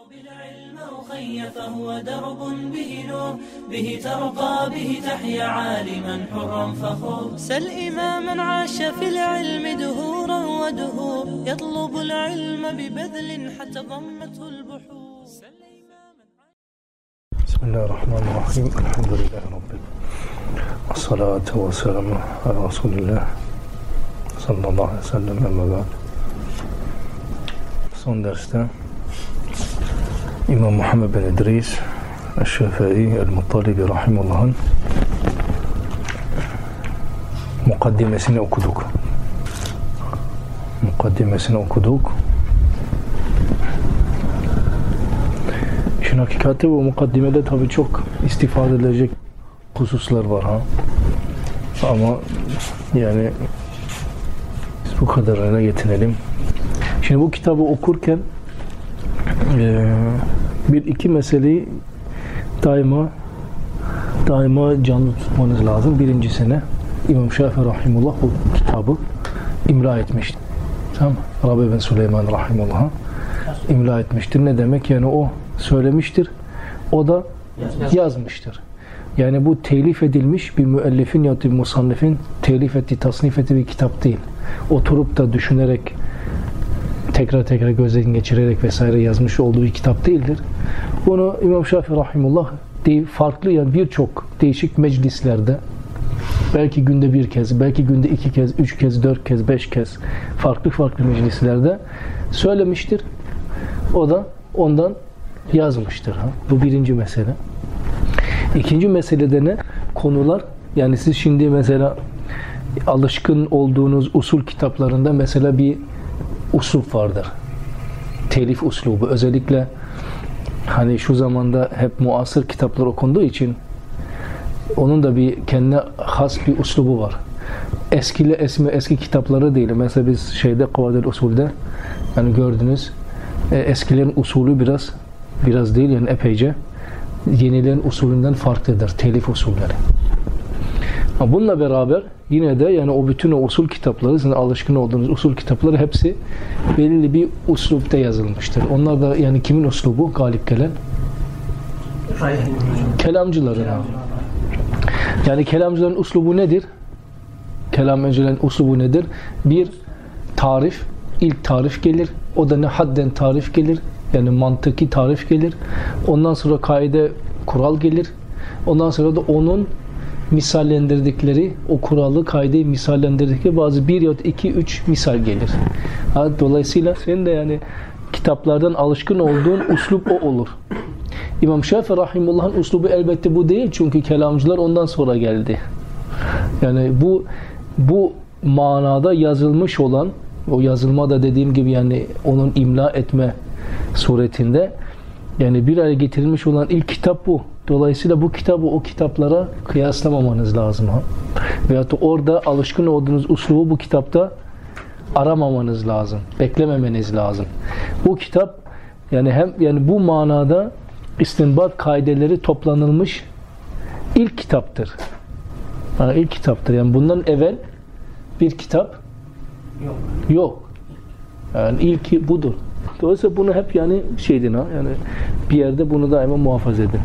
بالعلم أخي فهو درب به نور به ترقى به تحيا عالما حرا فخور سل إماما عاش في العلم دهورا ودهور يطلب العلم ببذل حتى ضمته البحور. بسم الله الرحمن الرحيم. الحمد لله رب الصلاة والسلام على رسول الله صلى الله عليه وسلم. Ama ba'd. Son derste İmam Muhammed bin İdris Eşşafii El-Muttalibi Rahimullah'ın mukaddimesini okuduk. İşin hakikati bu mukaddimede tabii çok istifade edilecek hususlar var ha. Ama yani biz bu kadarıyla yetinelim. Şimdi bu kitabı okurken bir iki meseleyi daima canlı tutmanız lazım. Birincisine İmam Şafii Rahimullah bu kitabı imla etmiştir. Tamam mı? Rabi bin Süleyman Rahimullah'a imla etmiştir. Ne demek? Yani o söylemiştir. O da yazmıştır. Yani bu telif edilmiş bir müellifin ya da bir musannifin telif ettiği, tasnif ettiği bir kitap değil. Oturup da düşünerek tekrar gözden geçirerek vesaire yazmış olduğu bir kitap değildir. Bunu İmam Şafii Rahimullah farklı yani birçok değişik meclislerde belki günde bir kez, belki günde iki kez, üç kez, dört kez, beş kez farklı meclislerde söylemiştir. O da ondan yazmıştır. Bu birinci mesele. İkinci meselede ne? Konular. Yani siz şimdi mesela alışkın olduğunuz usul kitaplarında mesela bir usul vardır. Telif uslubu. Özellikle hani şu zamanda hep muasır kitaplar okunduğu için onun da bir kendine has bir uslubu var. Eski kitapları değil. Mesela biz Kavadel usulde yani gördünüz eskilerin usulü biraz değil yani epeyce yenilerin usulünden farklıdır. Telif usulleri. Bununla beraber yine de yani o bütün o usul kitapları, sizin alışkın olduğunuz usul kitapları hepsi belirli bir uslupta yazılmıştır. Onlar da yani kimin uslubu galip gelen? Kelamcıların. Yani kelamcıların uslubu nedir? Kelamcıların uslubu nedir? Bir tarif, ilk tarif gelir. O da ne hadden tarif gelir. Yani mantıki tarif gelir. Ondan sonra kaide, kural gelir. Ondan sonra da onun misallendirdikleri, o kuralı, kaideyi misallendirdikleri bazı bir ya da iki, üç misal gelir. Dolayısıyla senin de yani kitaplardan alışkın olduğun uslup o olur. İmam Şafii Rahimullah'ın uslubu elbette bu değil. Çünkü kelamcılar ondan sonra geldi. Yani bu manada yazılmış olan, o yazılma da dediğim gibi yani onun imla etme suretinde yani bir araya getirilmiş olan ilk kitap bu. Dolayısıyla bu kitabı o kitaplara kıyaslamamanız lazım. Veyahut da orada alışkın olduğunuz uslubu bu kitapta aramamanız lazım. Beklememeniz lazım. Bu kitap yani bu manada istinbat kaideleri toplanılmış ilk kitaptır. Yani ilk kitaptır. Yani bundan evvel bir kitap yok. Yani ilki budur. Dolayısıyla bunu hep yani yani bir yerde bunu daima muhafaza edin.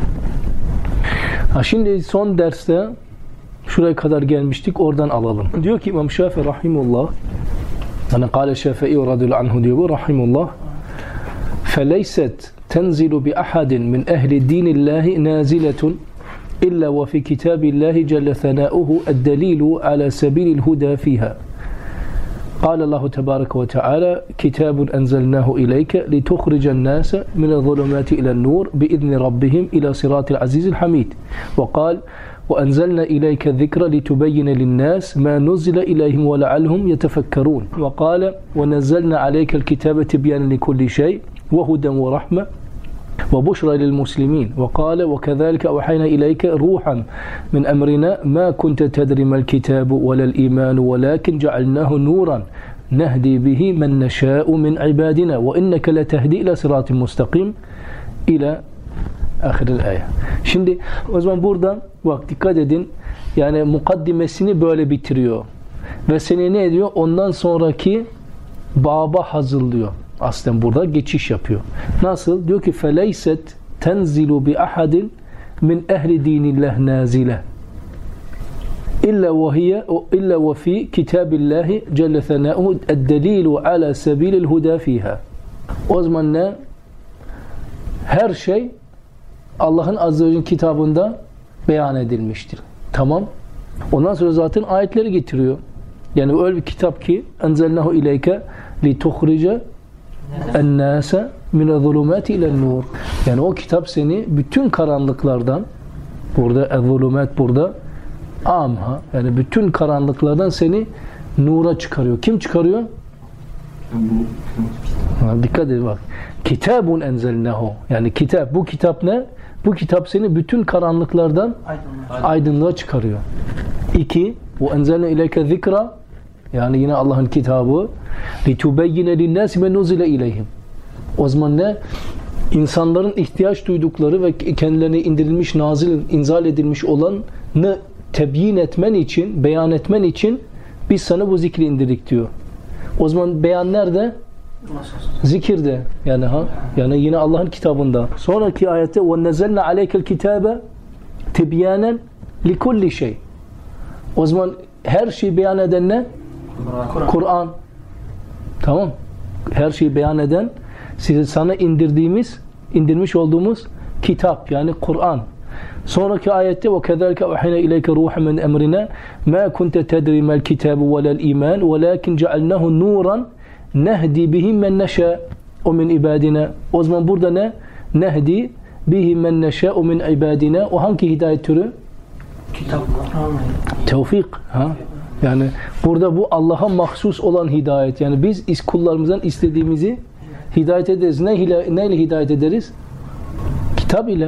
Şimdi son derste şuraya kadar gelmiştik. Oradan alalım. Diyor ki İmam Şafii Rahimullah yani Kâle Şafii radıyallahu anhu diyor bu Rahimullah فَلَيْسَتْ تَنْزِلُ بِأَحَدٍ مِنْ اَهْلِ دِينِ اللّٰهِ نَازِلَةٌ إِلَّا وَفِي كِتَابِ اللّٰهِ جَلَّ ثَنَاؤُهُ الدَّلِيلُ عَلَى سَبِيلِ الْهُدَى فِيهَا قال الله تبارك وتعالى كتاب أنزلناه إليك لتخرج الناس من الظلمات إلى النور بإذن ربهم إلى صراط العزيز الحميد وقال وأنزلنا إليك الذكر لتبين للناس ما نزل إليهم ولعلهم يتفكرون وقال ونزلنا عليك الكتاب تبيانا لكل شيء وهدى ورحمة وبشرى للمسلمين وقال وكذلك أوحينا إليك روحا من أمرنا ما كنت تدري ما الكتاب ولا الإيمان ولكن جعلناه نورا نهدي به من نشاء من عبادنا وإنك لتهدي إلى صراط مستقيم إلى آخر الآية. Şimdi o zaman burada bak dikkat edin yani mukaddimesini böyle bitiriyor ve seni ne ediyor? Ondan sonraki baba hazırlıyor. Aslen burada geçiş yapıyor. Nasıl? Diyor ki فَلَيْسَتْ تَنْزِلُ بِأَحَدٍ مِنْ اَهْلِ دِينِ اللّٰهِ نَازِلَةً إلا وفي كتاب الله جل ثناؤه الدليل على سبيل الهدى فيها. O zaman ne? Her şey Allah'ın Azze ve Celle'nin kitabında beyan edilmiştir. Tamam. Ondan sonra zaten ayetleri getiriyor. Yani öyle bir kitap ki enzelnahu ileyke litukhrice ennâse minez-zulumâti ilen-nur. Yani o kitap seni bütün karanlıklardan, burada ez-zulumat burada amha, yani bütün karanlıklardan seni nura çıkarıyor. Kim çıkarıyor? Dikkat edin bak. Kitabun enzelnahu. Yani kitap. Bu kitap ne? Bu kitap seni bütün karanlıklardan aydınlığa çıkarıyor. 2. Ve enzelna ileyke zikra. Yani yine Allah'ın kitabı. Litubeyyine linnâsi men nuzile ileyhim. O zaman ne? İnsanların ihtiyaç duydukları ve kendilerine indirilmiş, inzal edilmiş olanı tebyin etmen için, beyan etmen için biz sana bu zikri indirdik diyor. O zaman beyan nerede? Zikirde. Yani yine Allah'ın kitabında. Sonraki ayette وَنَّزَلْنَا عَلَيْكَ الْكِتَابَ تِبْيَانًا لِكُلِّ شَيْءٍ. O zaman her şeyi beyan eden ne? Kur'an. Tamam. Her şeyi beyan eden sana indirmiş olduğumuz kitap, yani Kur'an. Sonraki ayette وَكَذَلْكَ أَوْحَيْنَا إِلَيْكَ رُوحًا مِنْ أَمْرِنَا مَا كُنْتَ تَدْرِي مَا الْكِتَابُ وَلَا الْإِيمَانُ وَلَكِنْ جَعَلْنَاهُ نُورًا نَهْدِي بِهِ مَنْ نَشَاءُ وَمِنْ عِبَادِنَا. O zaman burada ne? Nehdi bihi men neşâ'u min ibadina. O hangi hidayet türü? Kitap. Tevfik. Yani burada bu Allah'a mahsus olan hidayet. Yani biz kullarımızdan istediğimizi hidayet ederiz. Neyle hidayet ederiz? Kitap ile.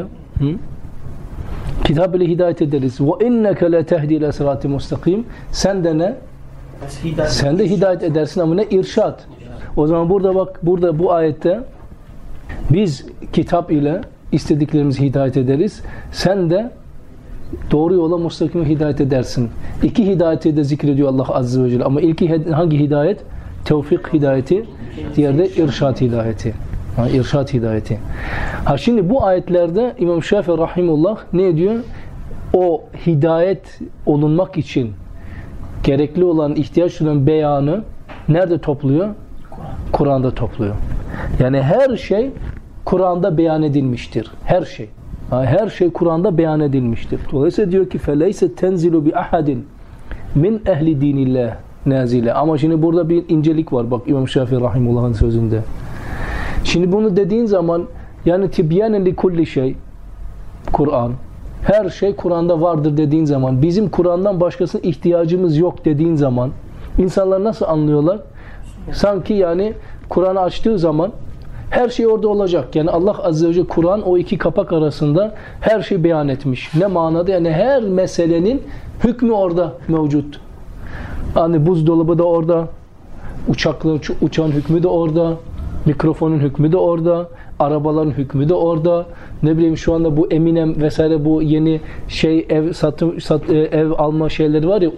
Kitap ile hidayet ederiz. وَاِنَّكَ لَتَهْدِي إِلَى صِرَاطٍ مُسْتَقِيمٍ. Sen de ne? Sen de hidayet edersin ama ne? İrşad. O zaman burada bu ayette biz kitap ile istediklerimizi hidayet ederiz. Sen de doğru yola mustakime hidayet edersin. 2 hidayeti de zikrediyor Allah Azze ve Celle. Ama ilki hangi hidayet? Tevfik hidayeti. Diğeri de irşad hidayeti. İrşad hidayeti. Şimdi bu ayetlerde İmam Şafii rahimullah ne diyor? O hidayet olunmak için gerekli olan, ihtiyaç duyulan beyanı nerede topluyor? Kur'an'da topluyor. Yani her şey Kur'an'da beyan edilmiştir. Her şey. Her şey Kur'an'da beyan edilmiştir. Dolayısıyla diyor ki فَلَيْسَ تَنْزِلُ بِأَحَدٍ مِنْ اَهْلِ دِينِ اللّٰهِ nazile. Ama şimdi burada bir incelik var. Bak İmam Şafii rahimullah'ın sözünde. Şimdi bunu dediğin zaman yani tibyanen li kulli şey, Kur'an, her şey Kur'an'da vardır dediğin zaman, bizim Kur'an'dan başkasına ihtiyacımız yok dediğin zaman insanlar nasıl anlıyorlar? Sanki yani Kur'an'ı açtığı zaman her şey orada olacak. Yani Allah Azze ve Celle Kur'an o 2 kapak arasında her şeyi beyan etmiş. Ne manada? Yani her meselenin hükmü orada mevcut. Hani buzdolabı da orada, uçağın hükmü de orada, mikrofonun hükmü de orada, arabaların hükmü de orada. Ne bileyim şu anda bu Eminem vesaire bu yeni ev alma şeyleri var ya,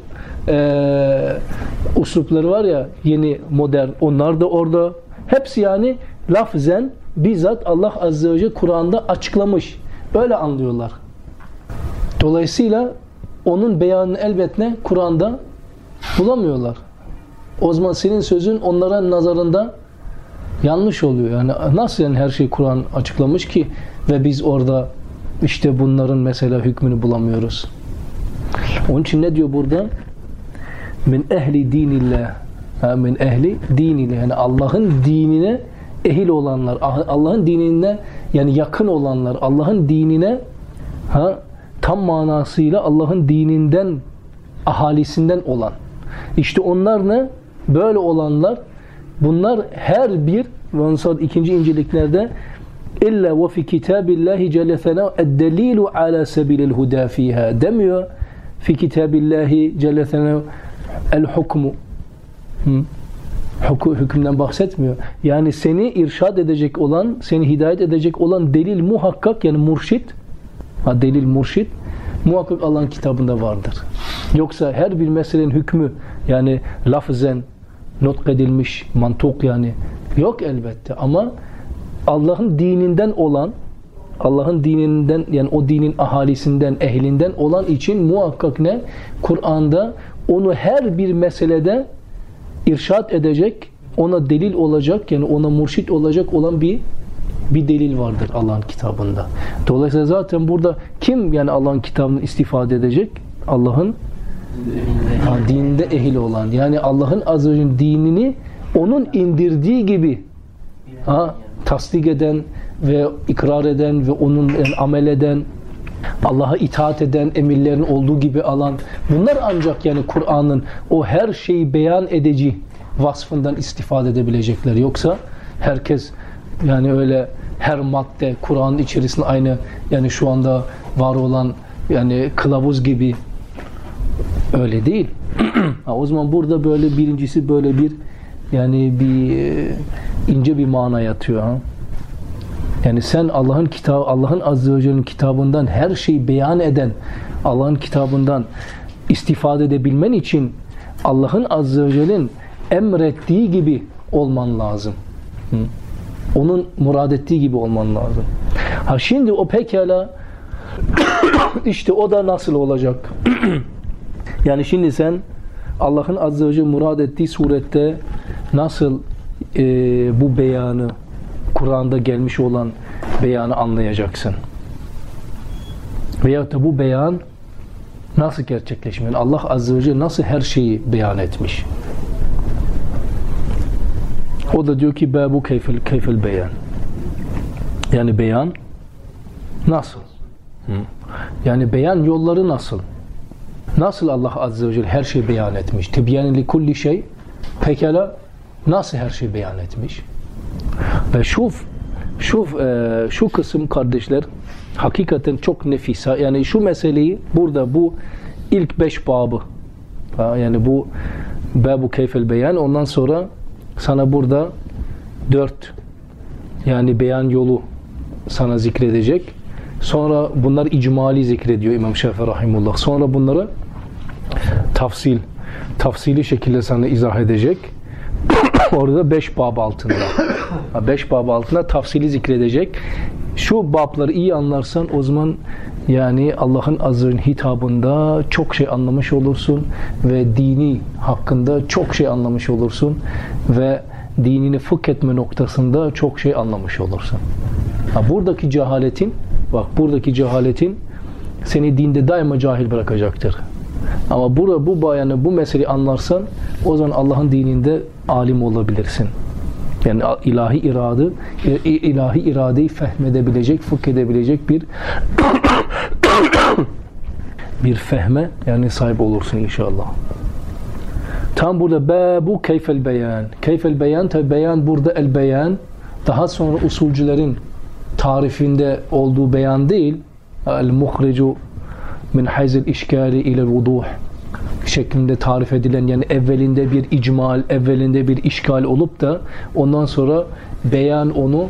uslupları var ya, yeni modern, onlar da orada. Hepsi yani lafzen bizzat Allah Azze ve Celle Kur'an'da açıklamış. Öyle anlıyorlar. Dolayısıyla onun beyanını elbette Kur'an'da bulamıyorlar. O zaman senin sözün onların nazarında yanlış oluyor. Yani nasıl yani her şey Kur'an açıklamış ki ve biz orada işte bunların mesela hükmünü bulamıyoruz. Onun için ne diyor burada? Min ehli dinillah. Min ehli dinillah. Yani Allah'ın dinine ehil olanlar, Allah'ın dinine yani yakın olanlar, Allah'ın dinine tam manasıyla Allah'ın dininden, ahalisinden olan. İşte onlar ne? Böyle olanlar, bunlar her bir ve sonra ikinci inceliklerde illa ve fi kitabillahi celle senâ eddelilu ala sebilil huda fiha demiyor. Fi kitabillahi celle senâ el hukmu. Hükümden bahsetmiyor. Yani seni irşad edecek olan, seni hidayet edecek olan delil muhakkak, yani murşid, delil murşid muhakkak Allah'ın kitabında vardır. Yoksa her bir meselenin hükmü yani lafzen not edilmiş, mantuk yani Yok elbette ama Allah'ın dininden olan, Allah'ın dininden, yani o dinin ahalisinden, ehlinden olan için muhakkak ne? Kur'an'da onu her bir meselede irşad edecek, ona delil olacak, yani ona murşit olacak olan bir delil vardır Allah'ın kitabında. Dolayısıyla zaten burada kim yani Allah'ın kitabını istifade edecek? Allah'ın dininde ehil olan, yani Allah'ın azze ve celle dinini onun indirdiği gibi tasdik eden ve ikrar eden ve onun amel eden, Allah'a itaat eden, emirlerin olduğu gibi alan, bunlar ancak yani Kur'an'ın o her şeyi beyan edici vasfından istifade edebilecekler. Yoksa herkes yani öyle her madde Kur'an'ın içerisinde aynı yani şu anda var olan yani kılavuz gibi öyle değil. O zaman burada böyle birincisi böyle bir yani bir ince bir mana yatıyor. Yani sen Allah'ın kitabı, Allah'ın azze ve celle'nin kitabından her şeyi beyan eden Allah'ın kitabından istifade edebilmen için Allah'ın azze ve celle'nin emrettiği gibi olman lazım. Onun murad ettiği gibi olman lazım. Şimdi o pekala işte o da nasıl olacak? Yani şimdi sen Allah'ın azze ve celle murad ettiği surette nasıl bu beyanı, Kur'an'da gelmiş olan beyanı anlayacaksın? Veyahut da bu beyan nasıl gerçekleşmiyor? Yani Allah azze ve celle nasıl her şeyi beyan etmiş? O da diyor ki bu keyfel beyan. Yani beyan nasıl? Yani beyan yolları nasıl? Nasıl Allah azze ve celle her şeyi beyan etmiş? Tibyan li kulli şey. Pekala nasıl her şeyi beyan etmiş? Ve şu kısım kardeşler hakikaten çok nefis. Yani şu meseleyi burada bu ilk 5 babı, yani bu babu keyfel beyan, ondan sonra sana burada 4 yani beyan yolu sana zikredecek. Sonra bunlar icmali zikrediyor İmam Şafii rahimullah. Sonra bunları tafsili şekilde sana izah edecek. Orada 5 bab altında. 5 bab altında tafsili zikredecek. Şu babları iyi anlarsan o zaman yani Allah'ın azze ve hitabında çok şey anlamış olursun ve dini hakkında çok şey anlamış olursun ve dinini fıkh etme noktasında çok şey anlamış olursun. Buradaki cehaletin seni dinde daima cahil bırakacaktır. Ama bu meseleyi anlarsan o zaman Allah'ın dininde alim olabilirsin. Yani ilahi iradeyi fehmedebilecek, fıkh edebilecek bir fehme yani sahip olursun inşallah. Tam burada babu keyfel beyan. Keyfel beyan, tabi beyan burada el beyan. Daha sonra usulcülerin tarifinde olduğu beyan değil. El muhricu min hayzil işkali ile vuduh şeklinde tarif edilen, yani evvelinde bir icmal, evvelinde bir işgal olup da ondan sonra beyan onu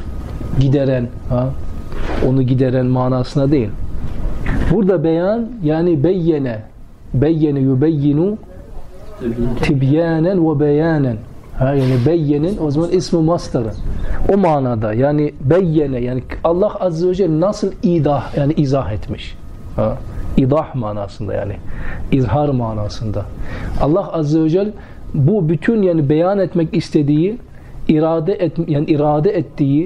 gideren manasına değil. Burada beyan yani beyyene yubeyyinu tibyanen ve beyanen. Yani beyyenin o zaman ismi mastarı. O manada yani beyyene, yani Allah azze ve celle nasıl izah etmiş. İdah manasında, yani izhar manasında. Allah azze ve celle bu bütün yani beyan etmek istediği, irade ettiği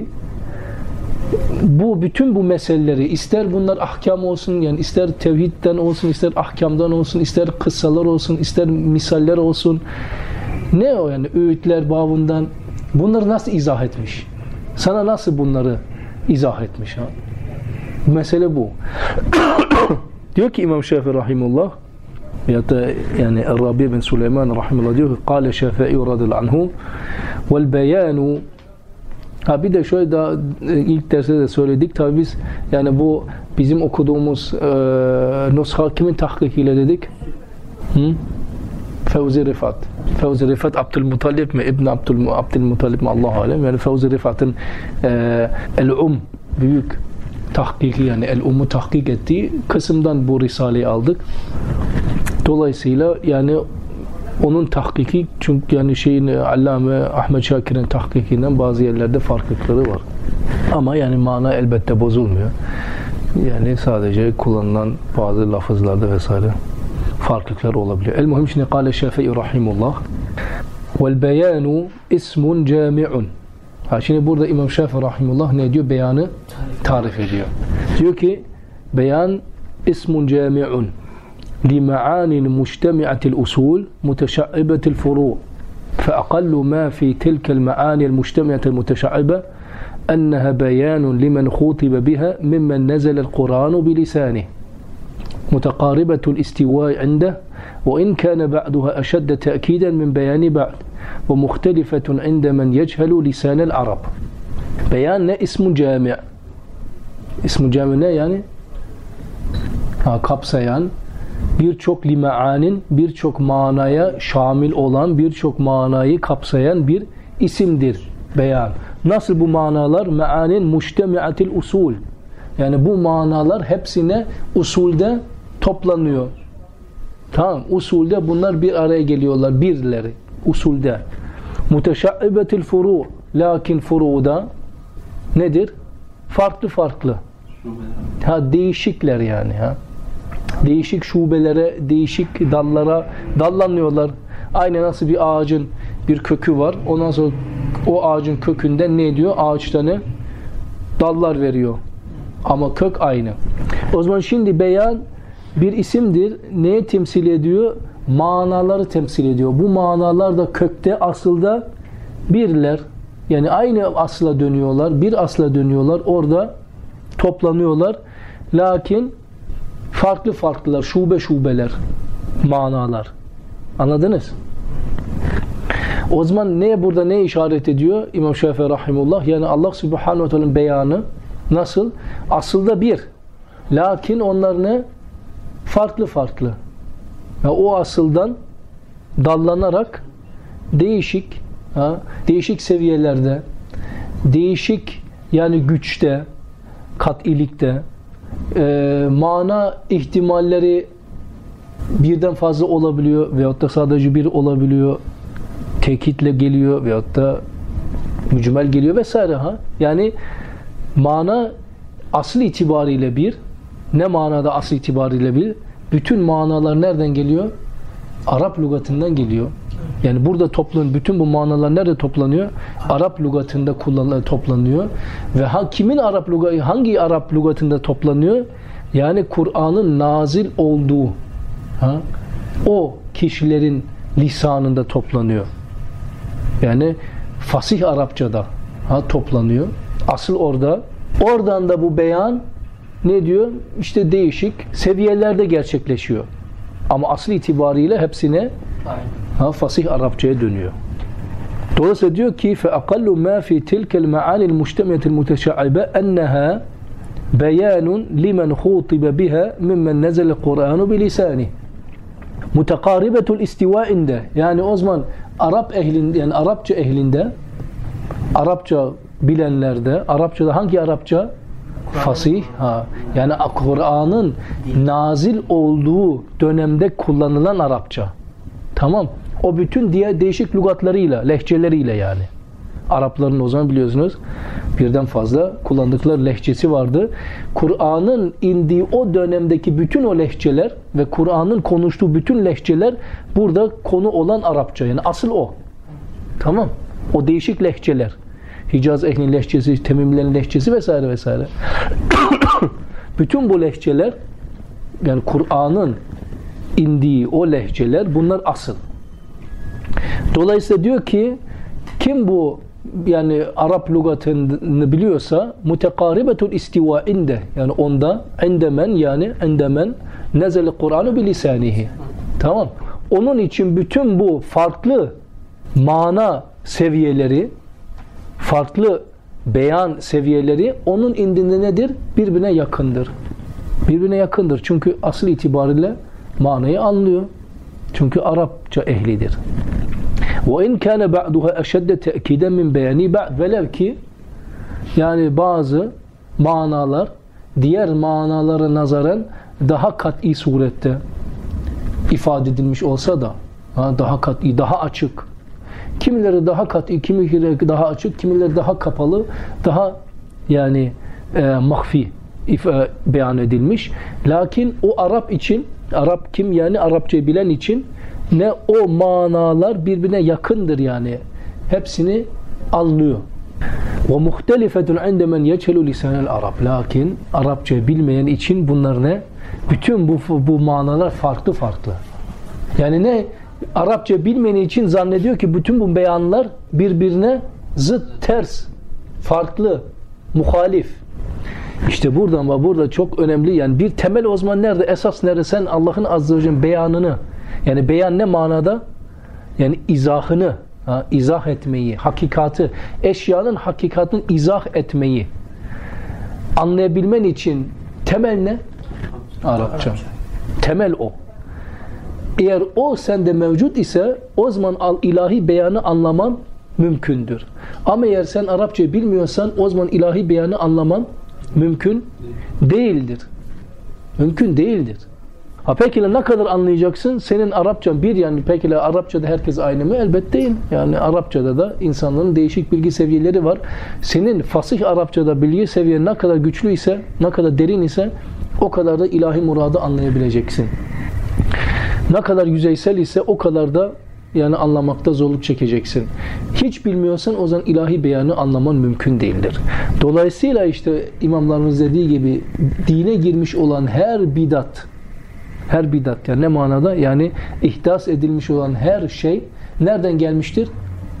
bütün bu meseleleri, ister bunlar ahkam olsun, yani ister tevhidden olsun, ister ahkamdan olsun, ister kıssalar olsun, ister misaller olsun, ne o yani öğütler babından, bunları nasıl izah etmiş? Sana nasıl bunları izah etmiş? Mesele bu. Diyor ki İmam Şafii rahimullah, ya da yani Rabi bin Süleyman rahimullah diyor ki "Kâle Şafii radıyallahu anhu vel beyanu." Bir de şöyle daha ilk derste de söyledik. Tabi biz yani bu bizim okuduğumuz nusha kimin tahkikiyle dedik? Fevzi Rifat. Fevzi Rifat Abdülmuttalib mi? İbn Abdülmuttalib mi? Allah alem. Yani Fevzi Rifat'ın el-um büyük tahkiki, yani el-um'u tahkik ettiği kısımdan bu risaleyi aldık. Dolayısıyla yani Onun tahkiki, çünkü yani Allame Ahmet Şakir'in tahkikinden bazı yerlerde farklılıkları var. Ama yani mana elbette bozulmuyor. Yani sadece kullanılan bazı lafızlarda vesaire farklılıklar olabiliyor. El-muhim şimdi kâle Şafii rahimullah vel beyanu ismun cami'un. Şimdi burada İmam Şafii rahimullah ne diyor? Beyanı tarif ediyor. Diyor ki beyan ismun cami'un لمعان مجتمعة الأصول متشعبة الفروع فأقل ما في تلك المعاني المجتمعة المتشعبة أنها بيان لمن خوطب بها ممن نزل القرآن بلسانه متقاربة الاستواء عنده وإن كان بعضها أشد تأكيدا من بيان بعض ومختلفة عند من يجهل لسان العرب. بيان اسم جامع. اسم جامع ne yani? Kapsayan, birçok limaanin, birçok manaya şamil olan, birçok manayı kapsayan bir isimdir beyan. Nasıl bu manalar? Me'anin mujtemi'atil usul. Yani bu manalar hepsine usulde toplanıyor. Tamam, usulde bunlar bir araya geliyorlar, birleri usulde. Muteşaibetil furu, lakin furuda nedir? Farklı farklı. Değişikler yani değişik şubelere, değişik dallara dallanıyorlar. Aynı nasıl bir ağacın bir kökü var. Ondan sonra o ağacın kökünden ne diyor? Ağaçtan dallar veriyor. Ama kök aynı. O zaman şimdi beyan bir isimdir. Neye temsil ediyor? Manaları temsil ediyor. Bu manalar da kökte, asılda birler. Yani aynı asla dönüyorlar. Bir asla dönüyorlar. Orada toplanıyorlar. Lakin farklı farklılar. Şube şubeler. Manalar. Anladınız? O zaman burada ne işaret ediyor İmam Şafii rahimullah? Yani Allah Subhanahu ve Teala'nın beyanı nasıl? Aslında bir. Lakin onlar ne? Farklı farklı. Yani o asıldan dallanarak değişik seviyelerde, değişik yani güçte, kat'ilikte, mana ihtimalleri birden fazla olabiliyor veyahut da sadece bir olabiliyor, tekitle geliyor veyahut da mücmel geliyor vesaire. Yani mana asıl itibariyle bir. Ne manada asıl itibariyle bir? Bütün manalar nereden geliyor? Arap lügatından geliyor. Yani burada bütün bu manalar nerede toplanıyor? Arap lügatında toplanıyor. Ve hangi Arap lügatında toplanıyor? Yani Kur'an'ın nazil olduğu o kişilerin lisanında toplanıyor. Yani fasih Arapçada toplanıyor. Asıl orada. Oradan da bu beyan ne diyor? İşte değişik seviyelerde gerçekleşiyor. Ama asıl itibariyle hepsine fasih Arapçaya dönüyor. Dolayısıyla diyor ki فَاَقَلُّ مَا فِي تِلْكَ الْمَعَانِ الْمُجْتَمِيَةِ الْمُتَشَعِبَةِ اَنَّهَا بَيَانٌ لِمَنْ خُوطِبَ بِهَا مِمَّنْ نَزَلَ الْقُرْآنُ بِلِسَانِهِ مُتَقَارِبَةُ الْاِسْتِوَاءِنْدَ. Yani o zaman yani Arapça ehlinde, Arapça bilenlerde, Arapçada hangi Arapça? Fasih. Yani Kur'an'ın nazil olduğu dönemde kullanılan Arapça. Tamam. O bütün diğer değişik lügatlarıyla, lehçeleriyle yani. Arapların o zaman biliyorsunuz birden fazla kullandıkları lehçesi vardı. Kur'an'ın indiği o dönemdeki bütün o lehçeler ve Kur'an'ın konuştuğu bütün lehçeler burada konu olan Arapça. Yani asıl o. Tamam. O değişik lehçeler. Hicaz ehlinin lehçesi, Temimlerin lehçesi vesaire vesaire. Bütün bu lehçeler yani Kur'an'ın indiği o lehçeler bunlar asıl. Dolayısıyla diyor ki kim bu yani Arap lügatını biliyorsa mutekaribetul istivainde yani onda endemen nezele Kur'an'u bilisanihi. Tamam. Onun için bütün bu farklı mana seviyeleri, farklı beyan seviyeleri onun indinde nedir? Birbirine yakındır. Birbirine yakındır. Çünkü asıl itibariyle manayı anlıyor. Çünkü Arapça ehlidir. وَاِنْ كَانَ بَعْدُهَا اَشَدَّ تَأْكِيدًا مِنْ بَيَانِ بَعْدِ. Velev ki yani bazı manalar diğer manalara nazaran daha kat'i surette ifade edilmiş olsa da Daha kat'i, daha açık. Kimileri daha kat'i, kimileri daha açık, kimileri daha kapalı, daha yani mahfi beyan edilmiş. Lakin o Arap için, Arap kim yani Arapçayı bilen için ne o manalar birbirine yakındır yani. Hepsini anlıyor. Ve muhtelifetun inde men yechelu lisanel Arap. Lakin Arapçayı bilmeyen için bunlar ne? Bütün bu manalar farklı. Yani ne? Arapça bilmeyen için zannediyor ki bütün bu beyanlar birbirine zıt, ters, farklı, muhalif. İşte burada çok önemli yani bir temel o zaman nerede? Esas nerede? Sen Allah'ın Azze ve Celle'nin beyanını, yani beyan ne manada? Yani izahını, izah etmeyi, hakikati, eşyanın hakikatini izah etmeyi anlayabilmen için temel ne? Arapça. Temel o. Eğer o sende mevcut ise o zaman ilahi beyanı anlaman mümkündür. Ama eğer sen Arapçayı bilmiyorsan o zaman ilahi beyanı anlaman mümkün değildir. Mümkün değildir. Peki ne kadar anlayacaksın? Senin Arapçan yani peki Arapçada herkes aynı mı? Elbette değil. Yani Arapçada da insanların değişik bilgi seviyeleri var. Senin fasih Arapçada bilgi seviyen ne kadar güçlü ise, ne kadar derin ise o kadar da ilahi muradı anlayabileceksin. Ne kadar yüzeysel ise o kadar da yani anlamakta zorluk çekeceksin. Hiç bilmiyorsan o zaman ilahi beyanı anlaman mümkün değildir. Dolayısıyla işte imamlarımız dediği gibi dine girmiş olan her bidat yani ne manada? Yani ihdas edilmiş olan her şey nereden gelmiştir?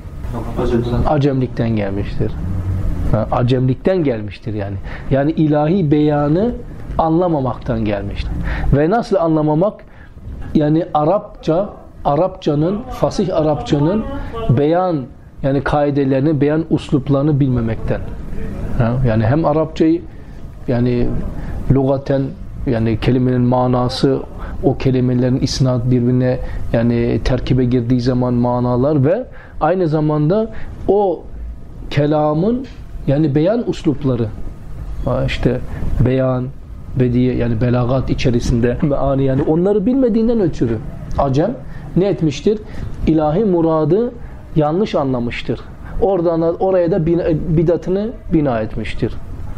Acemlikten gelmiştir. Acemlikten gelmiştir yani. Yani ilahi beyanı anlamamaktan gelmiştir. Ve nasıl anlamamak? Yani Arapçanın, fasih Arapçanın beyan yani kaidelerini, beyan usluplarını bilmemekten. Yani hem Arapçayı yani lugaten yani kelimenin manası, o kelimelerin isnad birbirine yani terkibe girdiği zaman manalar ve aynı zamanda o kelamın yani beyan uslupları işte beyan, bediye yani belagat içerisinde meani yani onları bilmediğinden ötürü acem ne etmiştir? İlahi muradı yanlış anlamıştır. Oraya da bidatını bina etmiştir.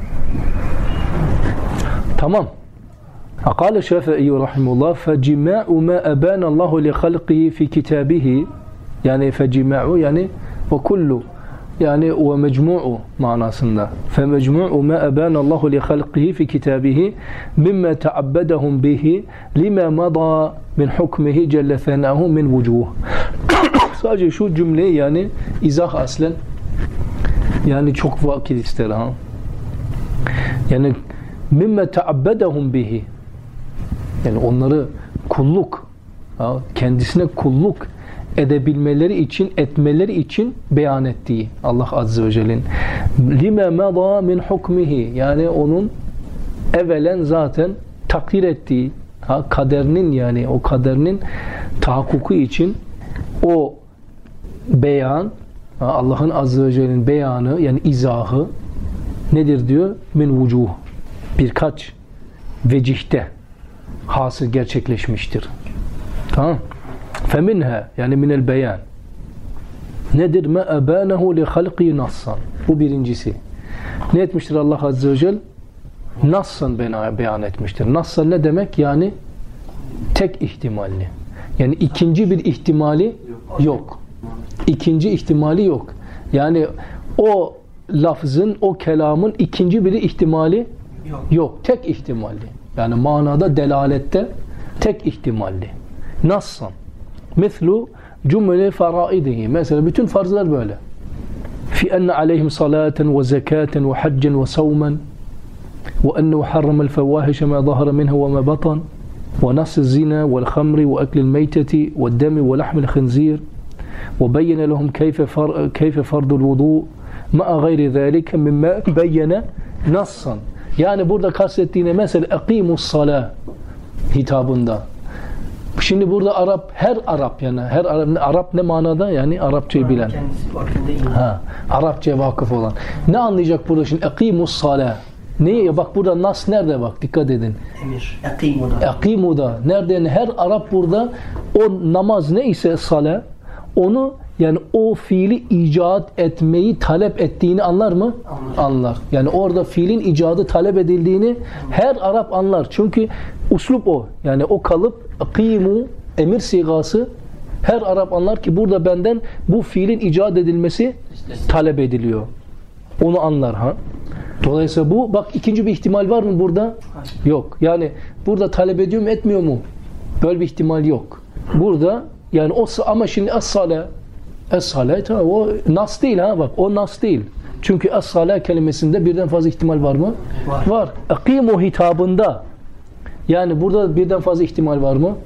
Tamam. قال الشافعي رحمه الله فجماع ما أبان الله لخلقه في كتابه يعني فجماع يعني وكل yani ve mecmu'u manasında. Femecmu'u ma abana Allahu li halqihi fi kitabihi mimma ta'abbadahum bihi lima mada min hukmihi celle fenahu min vucuh. Sadece şu cümleyi yani izah aslen yani çok vakit ister ha. Yani mimma ta'abbadahum bihi yani onları kulluk kendisine kulluk etmeleri için beyan ettiği Allah Azze ve Celle'nin lime mada min hukmihi yani onun evvelen zaten takdir ettiği kaderinin yani o kaderinin tahakkuku için o beyan Allah'ın Azze ve Celle'nin beyanı yani izahı nedir diyor? Min vucuh birkaç vecihte hasıl gerçekleşmiştir. Tamam. فَمِنْهَا yani minel beyan nedir? مَا أَبَانَهُ لِخَلْقِهِ نَصًّا bu birincisi. Ne etmiştir Allah Azze ve Celle? Nassan beyan etmiştir. Nassan ne demek? Yani tek ihtimalli. Yani ikinci bir ihtimali yok. İkinci ihtimali yok. Yani o lafzın, o kelamın ikinci bir ihtimali yok. Tek ihtimalli. Yani manada, delalette tek ihtimalli. Nassan. Mislu cümle faraidihi. Mesela bütün farzlar böyle. Fi enne aleyhim salaten ve zekaten ve haccen ve savmen ve ennehu harramel fevâhişe ma zahara minha ve ma batan ve nasl zina vel khamri ve eklil meyteti ve demi ve lahmil khinzir ve beyyene lehum keyfe fardul vudu ma'a gayri zâlike mimma beyyene nassan. Yani burada kastettiğine mesela eqimus salah hitabında. Şimdi burada her Arap ne manada? Yani Arapçayı bilen. Arapçaya vakıf olan. Ne anlayacak burada şimdi? Eqimus salah. Neye? Bak burada nas nerede bak? Dikkat edin. Emir. Ekimuda. Ekimuda. Nerede? Yani her Arap burada o namaz neyse sale onu yani o fiili icat etmeyi talep ettiğini anlar mı? Anlar. Yani orada fiilin icadı talep edildiğini her Arap anlar. Çünkü uslup o. Yani o kalıp ekimu emir sigası her Arap anlar ki burada benden bu fiilin icat edilmesi talep ediliyor. Onu anlar ha. Dolayısıyla bu bak ikinci bir ihtimal var mı burada? Yok. Yani burada talep ediyor mu etmiyor mu? Böyle bir ihtimal yok. Burada yani o ama şimdi es-sale o nas değil ha bak o nas değil. Çünkü es-sale kelimesinde birden fazla ihtimal var mı? Var. Ekimu hitabında yani burada birden fazla ihtimal var mı?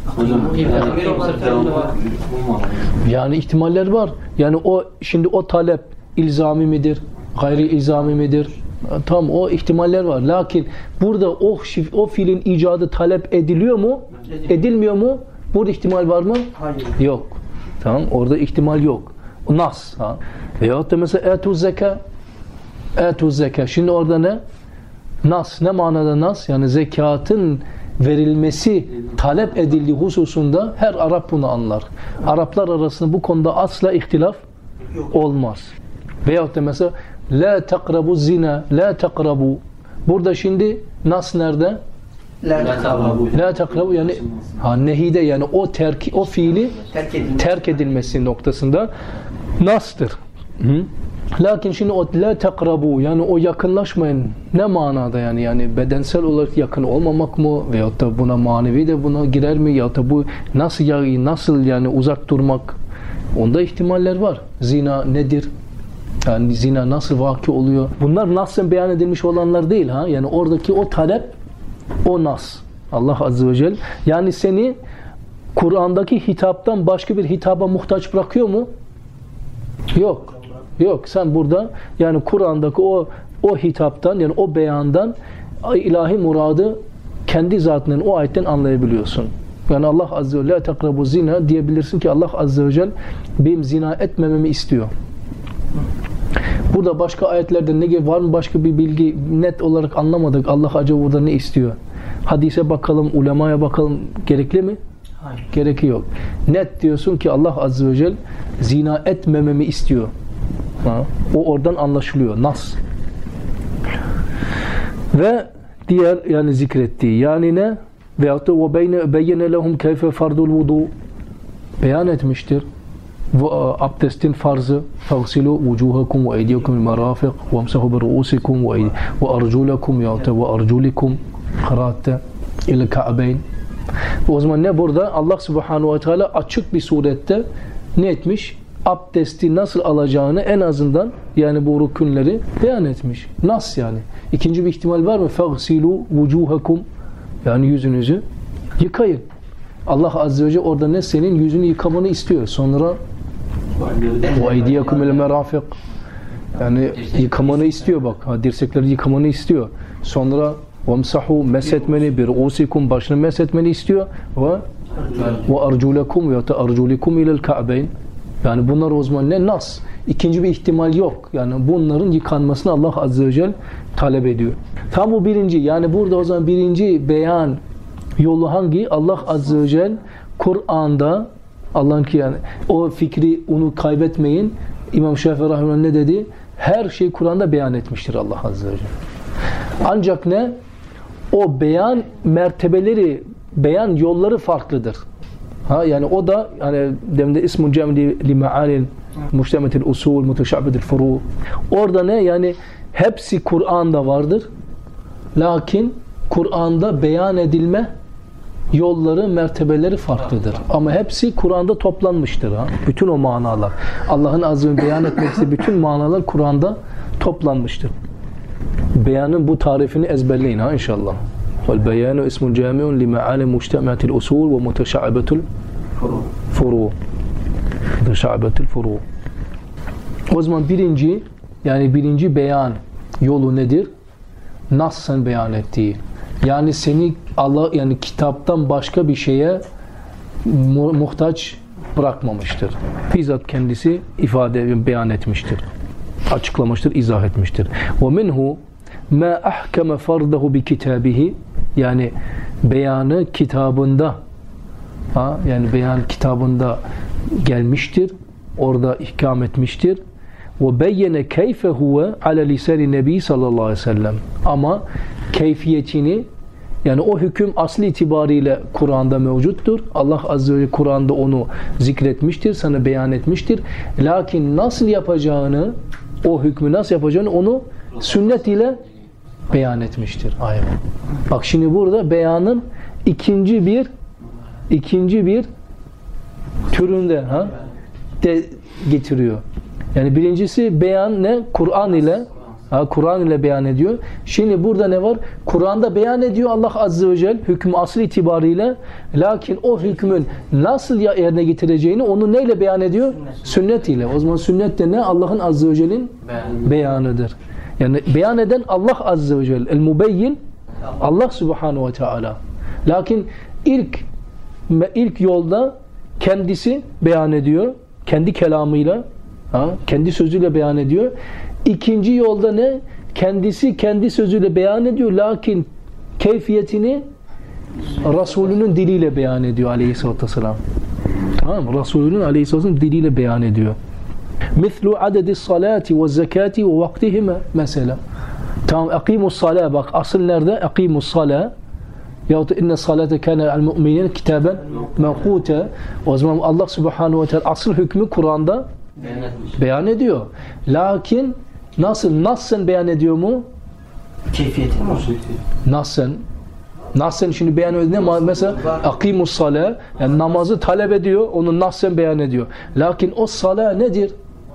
Yani ihtimaller var. Yani o şimdi o talep ilzami midir? Gayri ilzami midir? Tam o ihtimaller var. Lakin burada o fiilin icadı talep ediliyor mu? Edilmiyor mu? Burada ihtimal var mı? Hayır. Yok. Tamam. Orada ihtimal yok. Nas. Ha. Veyahut da mesela etuz zeka. Etuz zeka. Şimdi orada ne? Nas. Ne manada nas? Yani zekatın verilmesi talep edildiği hususunda her Arap bunu anlar. Araplar arasında bu konuda asla ihtilaf olmaz. Veyahut da mesela la taqrabu zina, la taqrabu. Burada şimdi nas nerede? La taqrabu yani nehide yani o fiili terk edilmesi noktasında nastır. Lakin şimdi o la taqrabu yani o yakınlaşmayın ne manada yani bedensel olarak yakın olmamak mı veyahut da buna manevi de buna girer mi ya da bu nasıl yani uzak durmak onda ihtimaller var. Zina nedir? Yani zina nasıl vaki oluyor? Bunlar nasıl beyan edilmiş olanlar değil ha. Yani oradaki o talep o nas. Allah Azze ve Celle yani seni Kur'an'daki hitaptan başka bir hitaba muhtaç bırakıyor mu? Yok. Yok. Sen burada yani Kur'an'daki o hitaptan yani o beyandan ilahi muradı kendi zatından o ayetten anlayabiliyorsun. Yani Allah Azze ve Celle la takrabu zina diyebilirsin ki Allah Azze ve Celle benim zina etmememi istiyor. Burada başka ayetlerde ne var mı başka bir bilgi net olarak anlamadık. Allah acaba burada ne istiyor? Hadise bakalım, ulemaya bakalım gerekli mi? Hayır. Gerekiyor yok. Net diyorsun ki Allah Azze ve Celle zina etmememi istiyor. Ha? O oradan anlaşılıyor. Nas. Ve diğer yani zikrettiği yani ne? Veyahut da وَبَيَّنَ لَهُمْ كَيْفَ فَرْضُ الْوُضُوء beyan etmiştir. Abdestin farzı فَغْسِلُوا وُجُوهَكُمْ وَاَيْدِيَكُمْ الْمَرَافِقِ وَامْسَحُوا بِرُؤُوسِكُمْ وَاَرْجُلَكُمْ وَاَرْجُلِكُمْ kıraatte ile Ka'beyn. O zaman ne burada? Allah Subhanahu ve Teala açık bir surette ne etmiş? Abdesti nasıl alacağını en azından yani bu rükünleri beyan etmiş. Nas yani. İkinci bir ihtimal var mı? فَغْسِلُوا وُجُوهَكُمْ yani yüzünüzü yıkayın. Allah Azze ve Celle orada ne? Senin yüzünü yıkamanı istiyor. Sonra وَاَيْدِيَكُمْ الْمَرَافِقِ yani yıkamanı istiyor bak. Dirsekleri yıkamanı istiyor. Sonra وَمْسَحُوا meshetmeni bir usikum başını meshetmeni istiyor ve arjulakum ve arjulikum ilel ka'beyn yani bunlar o zaman ne? Nas. İkinci bir ihtimal yok. Yani bunların yıkanmasını Allah Azze ve Celle talep ediyor. Tam bu birinci. Yani burada o zaman birinci beyan yolu hangi? Allah Azze ve Celle Kur'an'da Allah'ın ki yani o fikri onu kaybetmeyin. İmam Şafii Rahimullah ne dedi? Her şey Kur'an'da beyan etmiştir Allah Azze ve Celle. Ancak ne? O beyan mertebeleri, beyan yolları farklıdır. Ha yani o da yani demde ismun cemli li ma'anil mujtematil usul muteşabbetil furu. Orada ne? Yani hepsi Kur'an'da vardır. Lakin Kur'an'da beyan edilme yolları, mertebeleri farklıdır. Ama hepsi Kur'an'da toplanmıştır. Ha? Bütün o manalar. Allah'ın azını beyan etmek istediği bütün manalar Kur'an'da toplanmıştır. Beyanın bu tarifini ezberleyin ha inşallah. Vel beyanu ismun camiun li ma'ani mujtematil usul ve muteşabbetul furu. Muteşabbetul furu. O zaman birinci beyan yolu nedir? Nas'ın beyan ettiği. Yani seni Allah yani kitaptan başka bir şeye muhtaç bırakmamıştır. Bizzat kendisi beyan etmiştir. Açıklamıştır, izah etmiştir. Ve minhu ma ahkama fardahu bi kitabihi, yani beyanı kitabında, yani beyan kitabında gelmiştir, orada ihkam etmiştir. Ve beyyene keyfe huve ala lisani nebi sallallahu aleyhi ve sellem, ama keyfiyetini, yani o hüküm asli itibariyle Kur'an'da mevcuttur. Allah azze ve celle Kur'an'da onu zikretmiştir, sana beyan etmiştir. Lakin nasıl yapacağını, o hükmü nasıl yapacağını onu sünnet ile beyan etmiştir. Aynen. Bak şimdi burada beyanın ikinci bir türünde de getiriyor. Yani birincisi beyan ne? Kur'an ile beyan ediyor. Şimdi burada ne var? Kur'an'da beyan ediyor Allah azze ve celle hükmü aslı itibariyle. Lakin o hükmün nasıl yerine getireceğini onu neyle beyan ediyor? Sünnet ile. O zaman sünnet de ne? Allah'ın azze ve celle'nin beyanıdır. Yani beyan eden Allah azze ve celle. El-Mubeyyin Allah subhanahu ve teala. Lakin ilk yolda kendisi beyan ediyor. Kendi kelamıyla, kendi sözüyle beyan ediyor. İkinci yolda ne? Kendisi kendi sözüyle beyan ediyor. Lakin keyfiyetini Resulünün diliyle beyan ediyor aleyhissalatü vesselam. Tamam mı? Resulünün aleyhissalatü vesselam diliyle beyan ediyor. Mislu adedis salati ve zekati ve vaktihime mesela. Tamam, akimus salat, bak asıl nerede? Akimus salat. Yahut da inne salate kâne al mu'minin kitaben mevkûte. O zaman Allah subhanahu ve teala asıl hükmü Kur'an'da beyan ediyor. Lakin nasıl beyan ediyor mu? Keyfiyeti mi? Nasıl şimdi beyan ediyor ne? Mesela akimus salat, yani namazı talep ediyor, onu nasıl beyan ediyor. Lakin o salat nedir?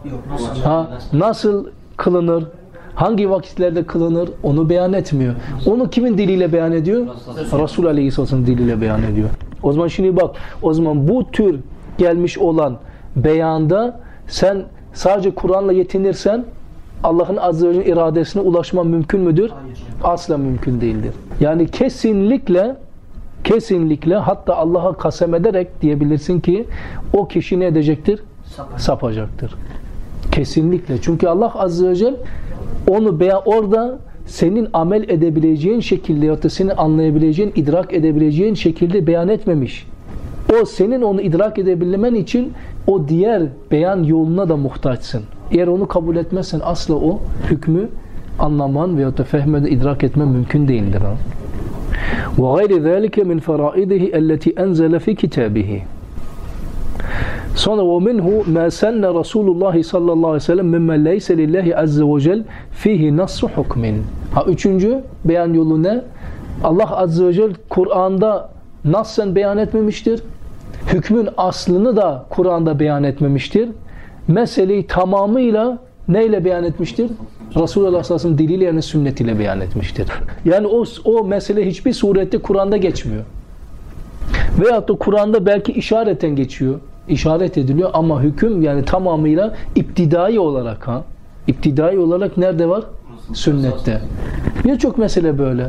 Nasıl kılınır? Hangi vakitlerde kılınır? Onu beyan etmiyor. Onu kimin diliyle beyan ediyor? Resul Aleyhisselam'ın diliyle beyan ediyor. O zaman şimdi bak, o zaman bu tür gelmiş olan beyanda sen sadece Kur'an'la yetinirsen Allah'ın azze ve celle iradesine ulaşman mümkün müdür? Asla mümkün değildir. Yani kesinlikle hatta Allah'a kasem ederek diyebilirsin ki o kişi ne edecektir? Sapacaktır. Kesinlikle. Çünkü Allah azze ve celle onu orada senin amel edebileceğin şekilde ya da senin anlayabileceğin, idrak edebileceğin şekilde beyan etmemiş. O senin onu idrak edebilmen için o diğer beyan yoluna da muhtaçsın. Eğer onu kabul etmezsen asla o hükmü anlaman veyahut da fehmeden idrak etmen mümkün değildir. وَغَيْرِ ذَٰلِكَ مِنْ فَرَائِدِهِ الَّتِي أَنْزَلَ فِي كِتَابِهِ. Sonra وَمِنْهُ مَا سَنَّ رَسُولُ اللّٰهِ sallallahu aleyhi ve sellem مِمَّا لَيْسَ لِلّٰهِ عَزَّ وَجَلْ فِيهِ نَصُّ حُكْمٍ. Üçüncü beyan yolu ne? Allah azze ve celle Kur'an'da nasıl beyan etmemiştir? Hükmün aslını da Kur'an'da beyan etmemiştir. Meseleyi tamamıyla neyle beyan etmiştir? Resulullah sallallahu aleyhi ve sellem diliyle, yani sünnetiyle beyan etmiştir. Yani o mesele hiçbir surette Kur'an'da geçmiyor. Veyahut da Kur'an'da belki işareten geçiyor. İşaret ediliyor ama hüküm yani tamamıyla iptidai olarak nerede var? Sünnette. Birçok mesele böyle.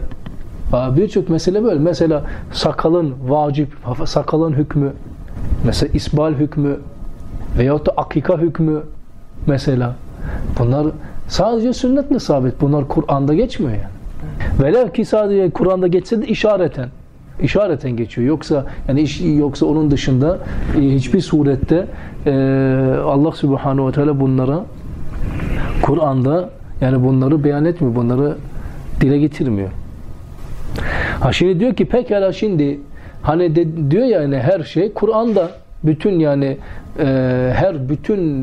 Mesela sakalın vacip, sakalın hükmü, mesela isbal hükmü veyahut da akika hükmü mesela. Bunlar sadece sünnetle sabit. Bunlar Kur'an'da geçmiyor yani. Velev ki sadece Kur'an'da geçse de işareten geçiyor. Yoksa onun dışında hiçbir surette Allah Subhanahu ve Teala bunlara Kur'an'da yani bunları beyan etmiyor. Bunları dile getirmiyor. Şimdi diyor ki pekala şimdi hani diyor ya yani her şey Kur'an'da bütün yani bütün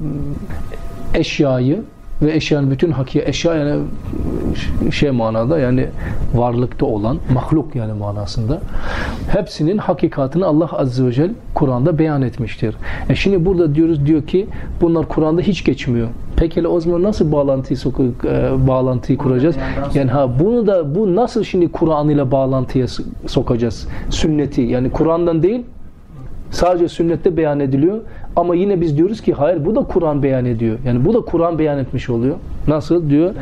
eşyayı ve eşyanın bütün eşya yani manada yani varlıkta olan mahluk yani manasında hepsinin hakikatini Allah azze ve celle Kur'an'da beyan etmiştir. Şimdi burada diyor ki bunlar Kur'an'da hiç geçmiyor. Peki o zaman nasıl bağlantıyı kuracağız? Yani bu nasıl şimdi Kur'an ile bağlantıya sokacağız? Sünneti yani Kur'an'dan değil, sadece sünnette beyan ediliyor. Ama yine biz diyoruz ki hayır, bu da Kur'an beyan ediyor. Yani bu da Kur'an beyan etmiş oluyor. Nasıl diyor?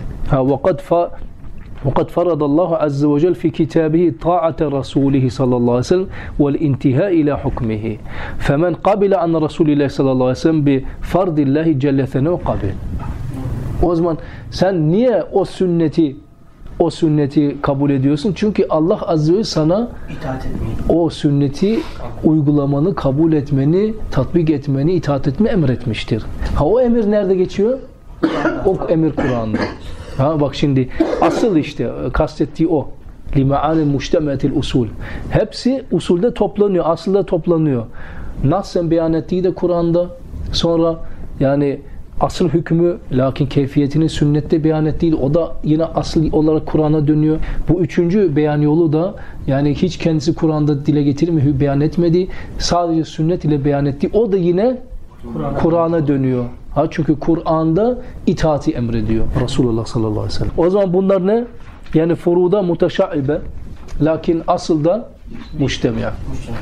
وَقَدْ فَرَضَ اللّٰهُ عَزَّ وَجَلْ فِي كِتَابِهِ طَاعَةَ رَسُولِهِ صلى الله عليه وسلم وَالْاِنْتِهَاءِ إلى حُكْمِهِ فَمَنْ قَبِلَ عَنْ رَسُولِ اللّٰهِ صلى الله عليه وسلم بِفَرْضِ اللّٰهِ جَلَّ ثَنَوْ قَبِلٍ. O zaman sen niye o sünneti kabul ediyorsun? Çünkü Allah Azze ve Celle sana o sünneti uygulamanı, kabul etmeni, tatbik etmeni, itaat etmeni emretmiştir. O emir nerede geçiyor? O emir Kur'an'da. Bak şimdi asıl işte kastettiği o. Lima'anil muştemetil usul. Hepsi usulde toplanıyor, asılda toplanıyor. Nas'en beyan ettiği de Kur'an'da. Sonra yani asıl hükmü lakin keyfiyetini sünnette beyan ettiği de o da yine asıl olarak Kur'an'a dönüyor. Bu üçüncü beyan yolu da yani hiç kendisi Kur'an'da dile getirmiyor, beyan etmedi. Sadece sünnet ile beyan ettiği o da yine Kur'an'a dönüyor. Çünkü Kur'an'da itaati emrediyor Resulullah sallallahu aleyhi ve sellem. O zaman bunlar ne? Yani furuda muteşaibe lakin asılda muştemiya.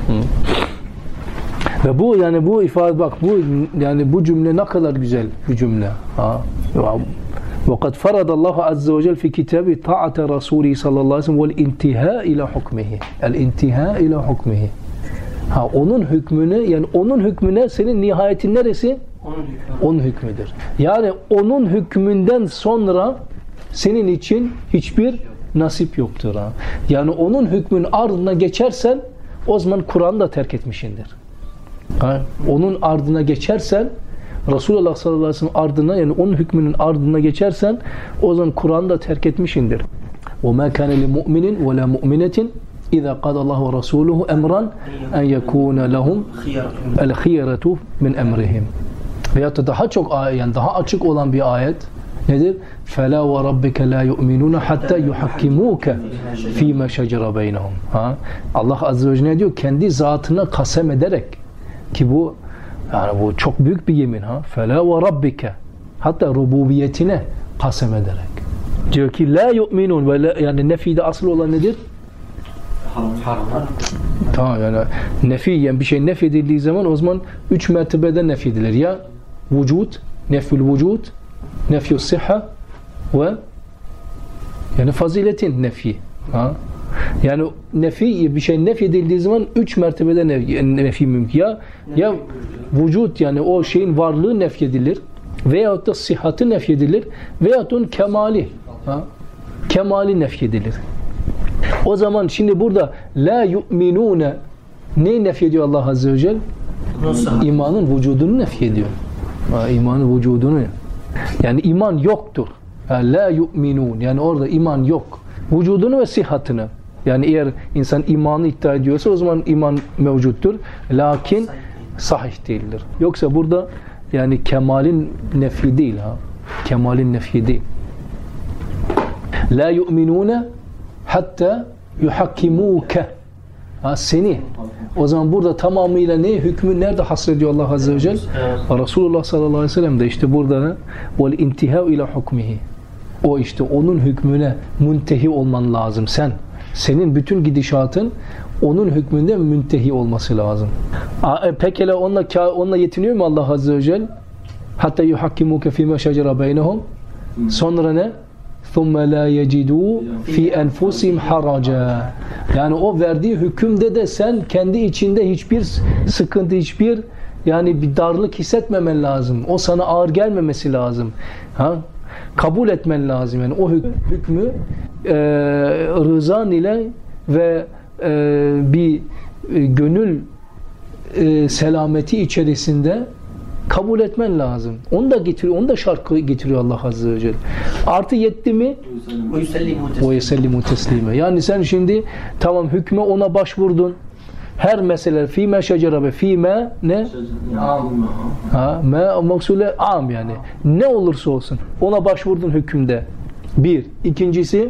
Ve bu yani bu ifade bak bu yani bu cümle ne kadar güzel bir cümle. وَقَدْ فَرَضَ اللّٰهُ عَزَّ وَجَلْ فِي كِتَابِ طَاعَةَ رَسُولِهِ sallallahu aleyhi ve sellem وَالْاِنْتِهَاءِ اِلَى حُكْمِهِ الْاِنْتِهَاءِ اِلَى حُكْمِهِ onun hükmünü yani onun hükmüne senin nihayetin neresi? Onun hükmüdür. Yani onun hükmünden sonra senin için hiçbir nasip yoktur. Yani onun hükmünün ardına geçersen o zaman Kur'an'ı da terk etmişindir. Onun ardına geçersen Resulullah sallallahu aleyhi ve sellem ardına yani onun hükmünün ardına geçersen o zaman Kur'an'ı da terk etmişindir. وَمَا كَانَ لِمُؤْمِنٍ وَلَا مُؤْمِنَةٍ اِذَا قَدَ اللّٰهُ وَرَسُولُهُ اَمْرًا اَنْ يَكُونَ لَهُمْ الْخِيَرَةُ مِنْ اَمْرِهِمْ veyahut da daha çok yani daha açık olan bir ayet nedir? فَلَا وَرَبِّكَ لَا يُؤْمِنُونَ حَتَّى يُحَكِّمُوكَ ف۪ي مَا شَجَرَ بَيْنَهُمْ Allah Azze ve Celle diyor kendi zatına kasem ederek ki bu yani bu çok büyük bir yemin فَلَا وَرَبِّكَ hatta rububiyetine kasem ederek diyor ki لَا يُؤْمِنُونَ yani nefide asıl olan nedir? Tamam yani nefi yani bir şey nefedildiği zaman o zaman 3 mertebede nefedilir ya vücud, nefül vücud, nefyü sıhha ve yani faziletin nefi. Yani nefi bir şey nefedildiği zaman 3 mertebede nefi mümkün ya vücud yani o şeyin varlığı nefyedilir veyahut da sıhhatı nefyedilir veyahut da onun kemali nefyedilir. O zaman şimdi burada la yu'minune neyi nefyediyor Allah Azze ve Celle? İmanın vücudunu nefyediyor. İmanın vücudunu. Yani iman yoktur. La yu'minun yani orada iman yok. Vücudunu ve sıhhatını. Yani eğer insan imanı iddia ediyorsa o zaman iman mevcuttur. Lakin sahih değildir. Yoksa burada yani kemalin nefi değil. Kemalin nefi değil. La yu'minune hatta yuhakkimuke seni. O zaman burada tamamıyla ne? Hükmü nerede hasrediyor Allah Azze ve Celle? Resulullah sallallahu aleyhi ve sellem de işte burada ne? Vel intihâ ila hukmihi. O işte onun hükmüne müntehi olman lazım. Senin bütün gidişatın onun hükmünde müntehi olması lazım. Pekala onunla yetiniyor mu Allah Azze ve Celle? Hatta yuhakkimuke fîmâ şecera beynehum. Sonra ne? ثُمَّ لَا يَجِدُوا فِي أَنْفُسِهِمْ حَرَجًا yani o verdiği hükümde de sen kendi içinde hiçbir sıkıntı, hiçbir yani bir darlık hissetmemen lazım. O sana ağır gelmemesi lazım. Kabul etmen lazım. Yani o hükmü rızan ile ve bir gönül selameti içerisinde kabul etmen lazım. Onu da getiriyor, onu da şarkı getiriyor Allah Azze ve Celle. Artı yetti mi? Ve yusellimu teslime. Yani sen şimdi tamam hükme ona başvurdun. Her mesele fîme şecere ve fîme ne? Me maksule am yani. Ne olursa olsun. Ona başvurdun hükümde. Bir. İkincisi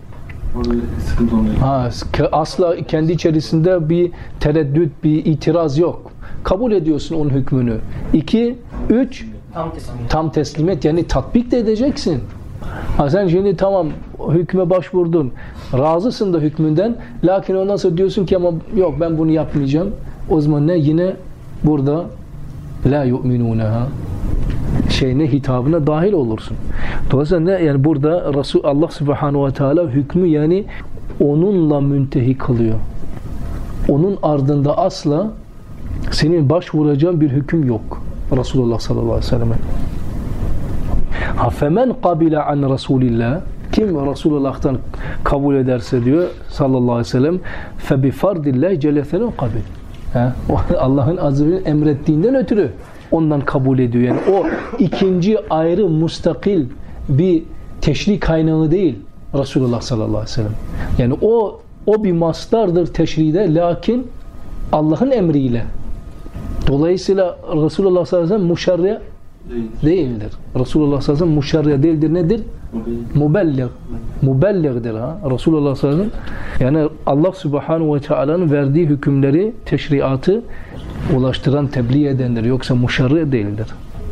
asla kendi içerisinde bir tereddüt, bir itiraz yok. Kabul ediyorsun onun hükmünü. 2, 3 tam teslimiyet yani tatbik de edeceksin. Sen şimdi tamam hükme başvurdun. Razısın da hükmünden. Lakin ondan sonra diyorsun ki ama yok ben bunu yapmayacağım. O zaman ne? Yine burada la yu'minuneha hitabına dahil olursun. Dolayısıyla ne? Yani burada Allah Subhanahu ve Teala hükmü yani onunla müntehi kılıyor. Onun ardında asla senin başvuracağın bir hüküm yok. Resulullah sallallahu aleyhi ve sellem. Femen qabile an Resulillah, kim Resulullah'tan kabul ederse diyor sallallahu aleyhi ve sellem, fe bi fardillah celefelen kabil. Allah'ın azze ve celle emrettiğinden ötürü ondan kabul ediyor. Yani o ikinci ayrı mustakil bir teşri kaynağı değil Resulullah sallallahu aleyhi ve sellem. Yani o bir mastardır teşride, lakin Allah'ın emriyle. Dolayısıyla Resulullah sallallahu aleyhi ve sellem muşerri değildir. Resulullah sallallahu aleyhi ve sellem muşerri değildir. Nedir? Mubellig. Mubellig'dir. Resulullah sallallahu aleyhi ve sellem, yani Allah subhanahu ve teala'nın verdiği hükümleri, teşriatı ulaştıran, tebliğ edendir. Yoksa muşerri değildir.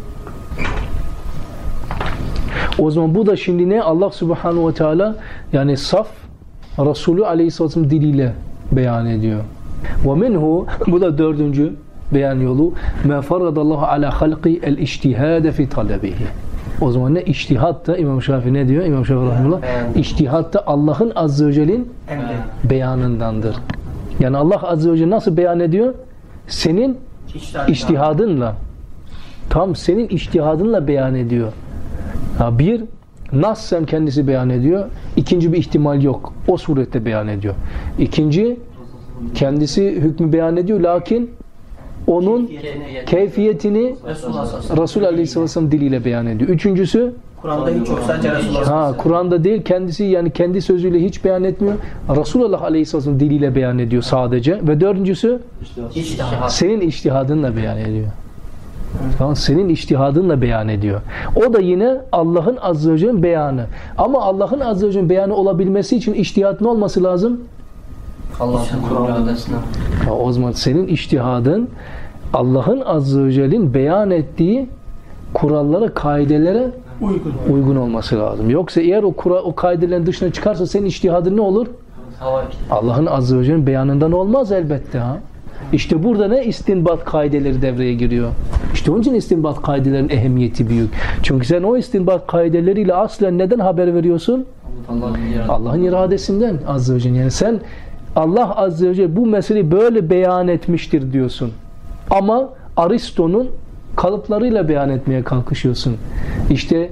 O zaman bu da şimdi ne? Allah subhanahu ve teala yani saf Resulü aleyhisselam diliyle beyan ediyor. وَمِنْهُ, bu da dördüncü beyan yolu, مَا فَرَدَ اللّٰهُ عَلَى خَلْقِ الْاِجْتِهَادَ فِي طَلَبِهِ. O zaman ne? İçtihat da İmam Şafii ne diyor? İmam Şafii rahimullah, İçtihat da Allah'ın azze ve celle'nin beyanındandır. Yani Allah azze ve celle nasıl beyan ediyor? Senin içtihadınla. Tam senin içtihadınla beyan ediyor. Bir, nassen kendisi beyan ediyor. İkinci bir ihtimal yok. O surette beyan ediyor. İkinci, kendisi hükmü beyan ediyor, lakin onun keyfiyetini Resul Aleyhisselam diliyle beyan ediyor. Üçüncüsü, Kur'an'da hiç yok, sadece Resulullah. Kur'an'da değil, kendisi yani kendi sözüyle hiç beyan etmiyor. Resulullah Aleyhisselam diliyle beyan ediyor sadece. Ve dördüncüsü, senin içtihadınla beyan ediyor. Tamam, senin içtihadınla beyan ediyor. O da yine Allah'ın azze ve celle'nin beyanı. Ama Allah'ın azze ve celle'nin beyanı olabilmesi için içtihat ne olması lazım? Allah'ın iradesine. O zaman senin içtihadın Allah'ın azze ve celle'nin beyan ettiği kurallara, kaidelere uygun olması lazım. Yoksa eğer o kaidelerin dışına çıkarsa senin içtihadın ne olur? Allah'ın azze ve celle'nin beyanından olmaz elbette. İşte burada ne? İstinbat kaideleri devreye giriyor. İşte onun için istinbat kaidelerin ehemmiyeti büyük. Çünkü sen o istinbat kaideleriyle aslen neden haber veriyorsun? Allah'ın iradesinden azze ve celle. Yani sen Allah azze ve celle bu meseleyi böyle beyan etmiştir diyorsun. Ama Aristo'nun kalıplarıyla beyan etmeye kalkışıyorsun. İşte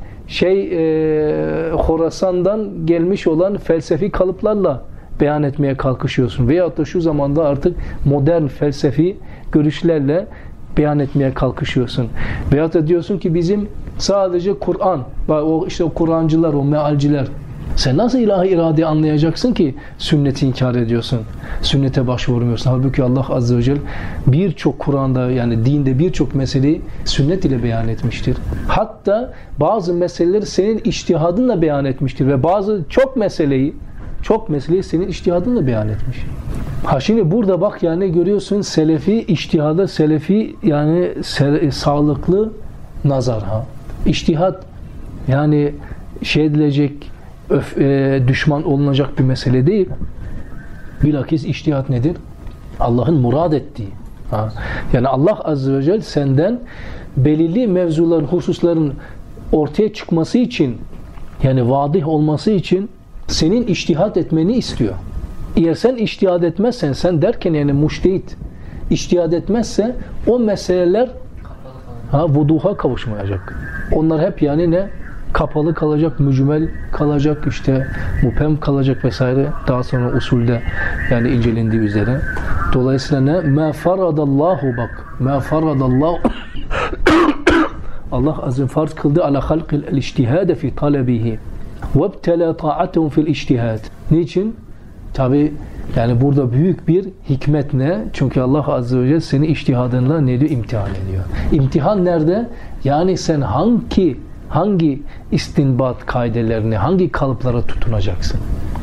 Horasan'dan gelmiş olan felsefi kalıplarla beyan etmeye kalkışıyorsun. Veyahut da şu zamanda artık modern felsefi görüşlerle beyan etmeye kalkışıyorsun. Veyahut da diyorsun ki bizim sadece Kur'an, o Kur'ancılar, o mealciler. Sen nasıl ilahi iradeyi anlayacaksın ki sünneti inkar ediyorsun? Sünnete başvurmuyorsun. Halbuki Allah azze ve celle birçok Kur'an'da, yani dinde birçok meseleyi sünnet ile beyan etmiştir. Hatta bazı meseleleri senin içtihadınla beyan etmiştir ve çok meseleyi senin içtihadınla beyan etmiş. Şimdi burada bak, yani görüyorsun selefi içtihada, selefi yani sağlıklı nazar. İçtihat yani edilecek, düşman olunacak bir mesele değil. Bilakis içtihat nedir? Allah'ın murad ettiği. Yani Allah azze ve celle senden belirli mevzuların, hususların ortaya çıkması için, yani vadih olması için senin içtihat etmeni istiyor. Eğer sen içtihat etmezsen, sen derken yani muştehit içtihat etmezse o meseleler vuduha kavuşmayacak. Onlar hep yani ne? Kapalı kalacak, mücmel kalacak, işte mupem kalacak vesaire. Daha sonra usulde yani incelendiği üzere. Dolayısıyla ne? مَا فَرَدَ اللّٰهُ bak. مَا فَرَدَ اللّٰهُ Allah azim farz kıldı ala halqil el-ictihade fi talebihi وَابْتَلَى طَاعَتَهُمْ فِي الْاِجْتِهَادِ. Niçin? Tabi yani burada büyük bir hikmet ne? Çünkü Allah azze ve celle seni içtihadınla ne diyor? İmtihan ediyor. İmtihan nerede? Yani sen hangi istinbat kaidelerine, hangi kalıplara tutunacaksın?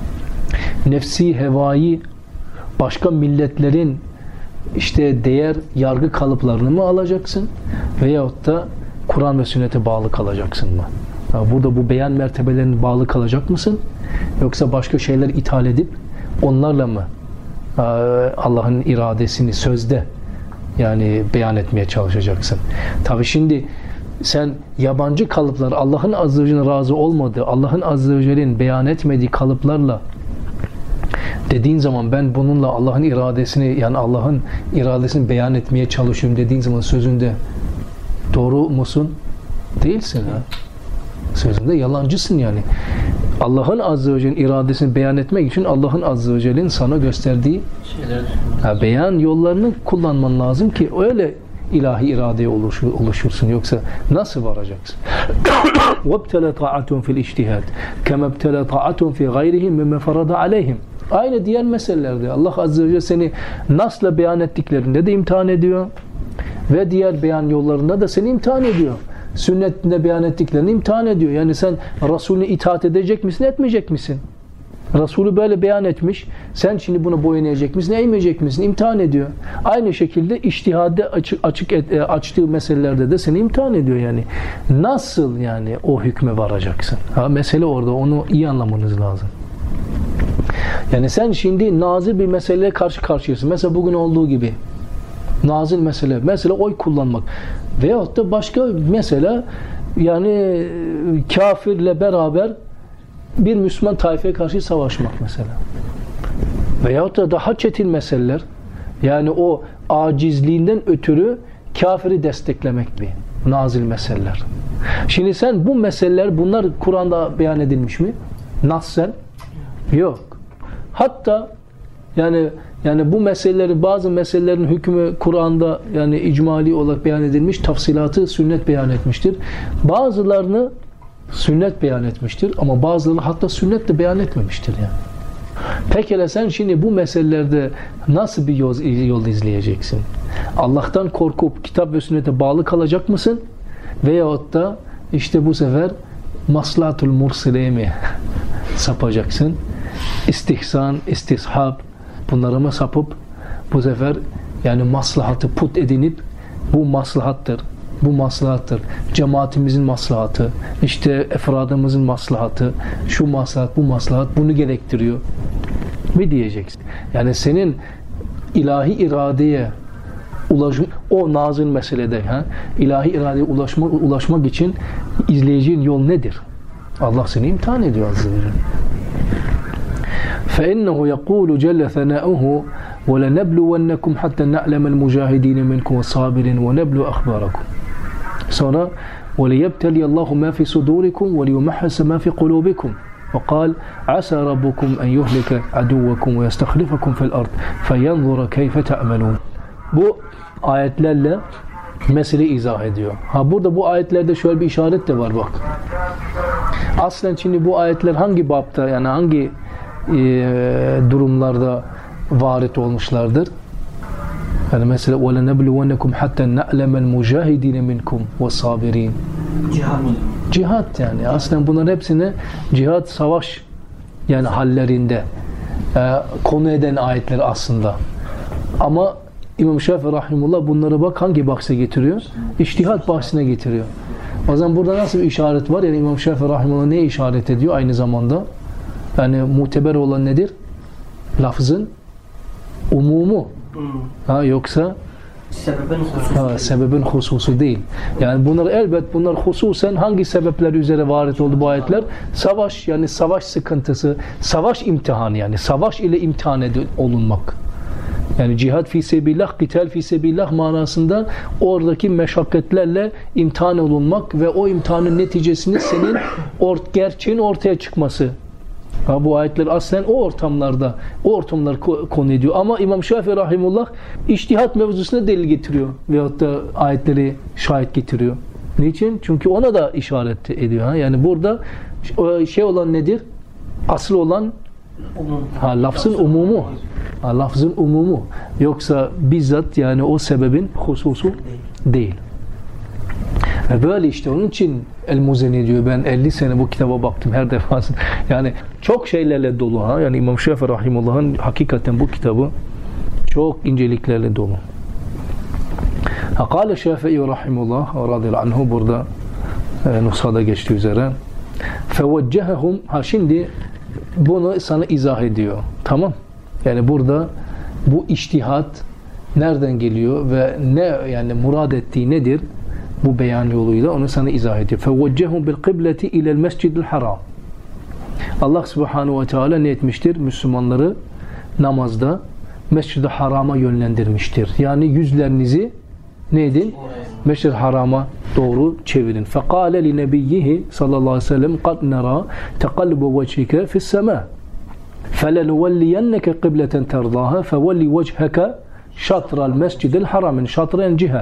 Nefsi, hevai, başka milletlerin işte değer, yargı kalıplarını mı alacaksın? Veyahut da Kur'an ve sünnete bağlı kalacaksın mı? Burada bu beyan mertebelerine bağlı kalacak mısın? Yoksa başka şeyler ithal edip onlarla mı Allah'ın iradesini sözde yani beyan etmeye çalışacaksın? Tabi şimdi sen yabancı kalıplar, Allah'ın azze ve celle'nin razı olmadığı, Allah'ın azze ve celle'nin beyan etmediği kalıplarla dediğin zaman ben bununla Allah'ın iradesini, yani Allah'ın iradesini beyan etmeye çalışıyorum dediğin zaman sözünde doğru musun? Değilsin. sözünde yalancısın yani. Allah'ın azze ve celle'nin iradesini beyan etmek için Allah'ın azze ve celle'nin sana gösterdiği beyan yollarını kullanman lazım ki öyle ilahi iradeye oluşursun. Yoksa nasıl varacaksın? وَابْتَلَ طَاعَةٌ فِي الْاِجْتِهَادِ كَمَا ابْتَلَ طَاعَةٌ فِي غَيْرِهِمْ مِمَّ فَرَضَ عَلَيْهِمْ. Aynı diğer meselelerde Allah azze ve celle seni nasla beyan ettiklerinde de imtihan ediyor ve diğer beyan yollarında da seni imtihan ediyor. Sünnetinde beyan ettiklerini imtihan ediyor. Yani sen Resulüne itaat edecek misin, etmeyecek misin? Resulü böyle beyan etmiş. Sen şimdi buna boyun eğecek misin, eğmeyecek misin? İmtihan ediyor. Aynı şekilde içtihadde açtığı meselelerde de seni imtihan ediyor yani. Nasıl yani o hükme varacaksın? Mesele orada. Onu iyi anlamanız lazım. Yani sen şimdi nazil bir meseleye karşı karşıyasın. Mesela bugün olduğu gibi. Nazil mesele. Mesela oy kullanmak. Veyahut da başka mesela yani kafirle beraber bir Müslüman taifeye karşı savaşmak mesela. Veyahut da daha çetin meseleler. Yani o acizliğinden ötürü kafiri desteklemek gibi. Nazil meseleler. Şimdi sen bu meseleler bunlar Kur'an'da beyan edilmiş mi? Nassen? Yok. Hatta yani bu meseleleri bazı meselelerin hükmü Kur'an'da yani icmali olarak beyan edilmiş, tafsilatı sünnet beyan etmiştir. Bazılarını sünnet beyan etmiştir ama bazıları hatta sünnet de beyan etmemiştir yani. Pekala sen şimdi bu meselelerde nasıl bir yol izleyeceksin? Allah'tan korkup kitap ve sünnete bağlı kalacak mısın? Veyahut da işte bu sefer maslahatul mursileye mi sapacaksın? İstihsan, istishab bunlara mı sapıp bu sefer yani maslahatı put edinip bu maslahattır. Bu maslahattır. Cemaatimizin maslahatı, işte efradımızın maslahatı, şu maslahat, bu maslahat bunu gerektiriyor mi diyeceksin? Yani senin ilahi iradeye o nazil meselede ilahi iradeye ulaşmak için izleyeceğin yol nedir? Allah seni imtihan ediyor azze ve celle. فإنه يقول جل ثناؤه وَلَنَبْلُوَنَّكُمْ حَتَّى نَعْلَمَ الْمُجَاهِدِينَ مِنْكُمْ وَالصَّابِرِينَ وَنَبْلُوا أَخْبَارَكُمْ. Sonra وَلِيَبْتَلِيَ اللّٰهُ مَا فِي صُدُورِكُمْ وَلِيُمَحَّسَ مَا فِي قُلُوبِكُمْ وقال عسى ربكم أن يهلك عدوكم ويستخلفكم في الأرض فينظر كيف تعملون. Bu ayetlerle meseleyi izah ediyor. Burada bu ayetlerde şöyle bir işaret de var bak. Aslen şimdi bu ayetler hangi bapta yani hangi durumlarda varit olmuşlardır? Yani mesela وَلَنَبْلُوَنَّكُمْ حَتَّى نَعْلَمَ الْمُجَاهِدِينَ مِنْكُمْ وَالصَّابِرِينَ. Cihat yani. Aslen bunların hepsini cihat, savaş yani hallerinde konu eden ayetler aslında. Ama İmam Şafii rahimullah bunları bak hangi bahse getiriyor? İçtihat bahsine getiriyor. O zaman burada nasıl bir işaret var? Yani İmam Şafii rahimullah neye işaret ediyor aynı zamanda? Yani muteber olan nedir? Lafzın umumu. Yoksa sebebin hususu değil. Yani bunlar hususen hangi sebepler üzere varit oldu bu ayetler? Savaş yani savaş sıkıntısı, savaş imtihanı yani savaş ile imtihan olunmak. Yani cihad fi sebillah, qital fi sebillah manasında oradaki meşakkatlerle imtihan olunmak ve o imtihanın neticesinde senin gerçeğin ortaya çıkması. Bu ayetler aslen o ortamlar konu ediyor. Ama İmam Şafii rahimullah içtihat mevzusuna delil getiriyor. Veyahut da ayetleri şahit getiriyor. Niçin? Çünkü ona da işaret ediyor. Yani burada şey olan nedir? Asıl olan lafzın umumu. Lafzın umumu. Yoksa bizzat yani o sebebin hususu değil. Ve böyle işte onun için El-Muzeni diyor ben 50 sene bu kitaba baktım her defasında. Yani çok şeylerle dolu. Yani İmam Şafii rahimullah'ın hakikaten bu kitabı çok inceliklerle dolu. Kâle Şafii rahimullah radıyallahu anhu burada nushada geçtiği üzere fevecehehum şimdi bunu sana izah ediyor. Tamam. Yani burada bu içtihat nereden geliyor ve ne yani murad ettiği nedir? Bu beyan yoluyla onu sana izah ediyor. فَوَجَّهُمْ بِالْقِبْلَةِ اِلَى الْمَسْجِدِ الْحَرَامِ. Allah subhanahu ve teala ne etmiştir? Müslümanları namazda Mescid-i Haram'a yönlendirmiştir. Yani yüzlerinizi ne edin? Mescid-i Haram'a doğru çevirin. فَقَالَ لِنَبِيِّهِ sallallahu aleyhi ve sellem قَدْ نَرَى تَقَلُّبَ وَجْهِكَ فِي السَّمَاءِ فَلَنُوَلِّيَنَّكَ قِبْلَةً تَرْضَاهَا فَوَلِّ وَجْهَكَ شَطْرَ الْمَسْجِدِ الْحَرَامِ شَطْرًا cihe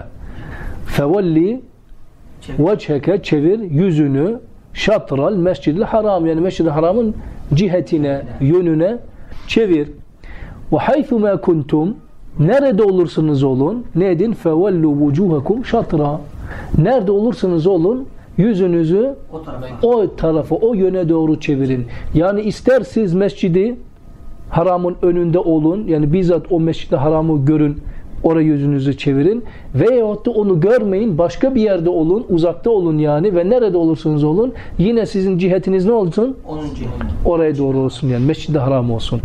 فَوَلِّ وَجْهَكَ çevir yüzünü şatral mescid-i haram yani mescid-i haramın cihetine, yönüne çevir. Ve haythu ma kuntum nerede olursanız olun ne edin? Fevellu vucuhakum şatra. Nerede olursanız olun yüzünüzü o tarafa, o yöne doğru çevirin. Yani ister siz mescidi haramın önünde olun yani bizzat o mescid-i haramı görün. Oraya yüzünüzü çevirin veyahut da onu görmeyin başka bir yerde olun uzakta olun yani ve nerede olursanız olun yine sizin cihetiniz ne olsun? Oraya doğru olsun yani mescid-i haram olsun.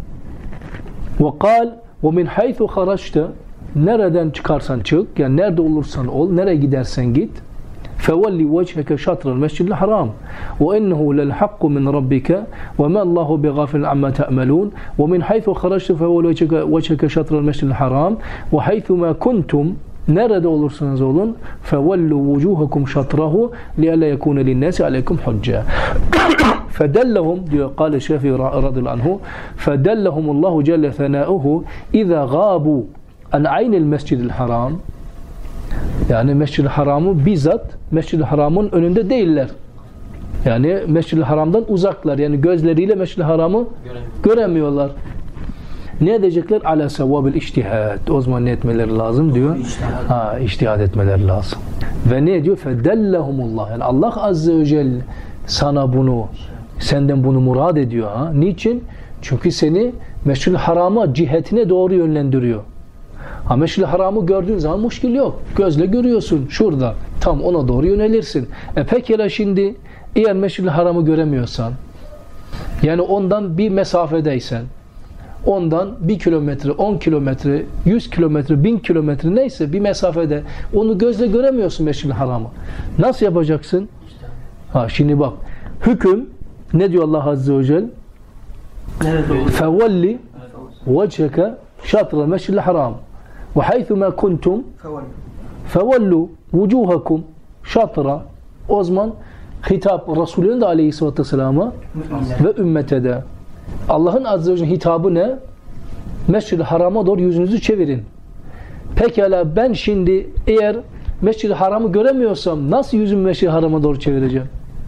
وَقَالْ وَمِنْ حَيْثُ خَرَجْتَ nereden çıkarsan çık yani nerede olursan ol nereye gidersen git فَوَلِّ وَجْهَكَ شَطْرَ الْمَسْجِدِ الْحَرَامِ وَإِنَّهُ لَلْحَقُّ مِنْ رَبِّكَ وَمَا اللَّهُ بِغَافِلٍ عَمَّا تَعْمَلُونَ وَمِنْ حَيْثُ خَرَجْتَ فَوَلِّ وَجْهَكَ شَطْرَ الْمَسْجِدِ الْحَرَامِ وَحَيْثُ مَا كُنْتُمْ nerede olursanız olun فَوَلُّوا وُجُوهَكُمْ شَطْرَهُ لِأَلَّا يَكُونَ لِلنَّاسِ عَلَيْكُمْ حُجَّةٌ فَدَلَّهُمْ diyor قال الشافعي رضي الله عنه فَدَلَّهُمُ الله جل ثناؤه إذا غابوا عن عين المسجد الحرام yani Mescid-i Haram'ı bizzat Mescid-i Haram'ın önünde değiller. Yani Mescid-i Haram'dan uzaklar. Yani gözleriyle Mescid-i Haram'ı göremiyorlar. Ne edecekler? Ala sevvabil içtihad. O zaman ne etmeleri lazım diyor? İçtihad etmeleri lazım. Ve ne diyor? Fedellehumullah. Yani Allah Azze ve Celle sana bunu, senden bunu murad ediyor. Ha? Niçin? Çünkü seni Mescid-i Haram'a cihetine doğru yönlendiriyor. Mescid-i Haram'ı gördüğün zaman muşkil yok. Gözle görüyorsun şurada. Tam ona doğru yönelirsin. Pekala şimdi eğer Mescid-i Haram'ı göremiyorsan yani ondan bir mesafedeysen ondan 1 kilometre, 10 kilometre, 100 kilometre, 1000 kilometre neyse bir mesafede onu gözle göremiyorsun Mescid-i Haram'ı. Nasıl yapacaksın? Şimdi bak hüküm ne diyor Allah Azze ve Celle? فَوَلِّ وَجْهَكَ شَطْرَ الْمَسْجِدِ الْحَرَامِ وَحَيْثُ مَا كُنْتُمْ فَوَلُّوا وُجُوهَكُمْ شَطْرَ o zaman hitap Resulü'nün de aleyhissalatü vesselam'a ve ümmete de Allah'ın Azze ve Celle hitabı ne? Mescid-i Haram'a doğru yüzünüzü çevirin. Pekala ben şimdi eğer Mescid-i Haram'ı göremiyorsam nasıl yüzümü Mescid-i Haram'a doğru çevireceğim?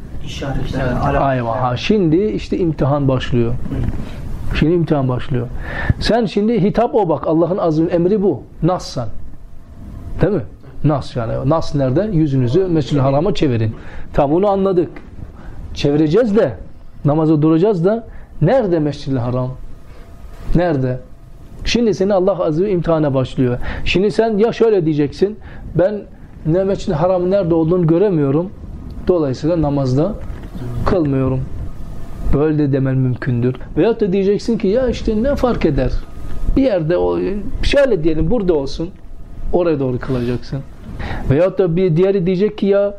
Ayva. Şimdi işte imtihan başlıyor. Şimdi imtihan başlıyor. Sen şimdi hitap o bak. Allah'ın azim emri bu. Nassan. Değil mi? Nas yani. Nas nerede? Yüzünüzü Mescid-i Haram'a çevirin. Tamam bunu anladık. Çevireceğiz de namaza duracağız da nerede Mescid-i Haram? Nerede? Şimdi seni Allah azze ve imtihana başlıyor. Şimdi sen ya şöyle diyeceksin. Ben ne Mescid-i Haram'ın nerede olduğunu göremiyorum. Dolayısıyla namazda kılmıyorum. Böyle de demen mümkündür. Veyahut da diyeceksin ki ya işte ne fark eder? Bir yerde şöyle diyelim burada olsun. Oraya doğru kılacaksın. Veyahut da bir diğeri diyecek ki ya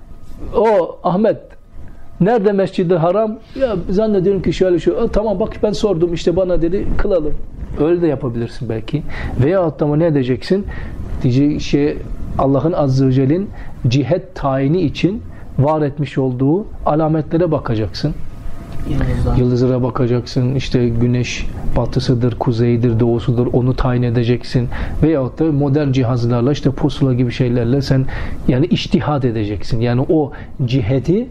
o Ahmet nerede Mescid-i Haram? Ya zannediyorum ki şöyle şu. Tamam bak ben sordum işte bana dedi kılalım. Öyle de yapabilirsin belki. Veyahut da ne edeceksin? Diyecek Allah'ın Azze ve Celle'nin cihet tayini için var etmiş olduğu alametlere bakacaksın. Yıldızlara bakacaksın. İşte güneş batısıdır, kuzeydir, doğusudur. Onu tayin edeceksin. Veyahut da modern cihazlarla işte pusula gibi şeylerle sen yani içtihad edeceksin. Yani o ciheti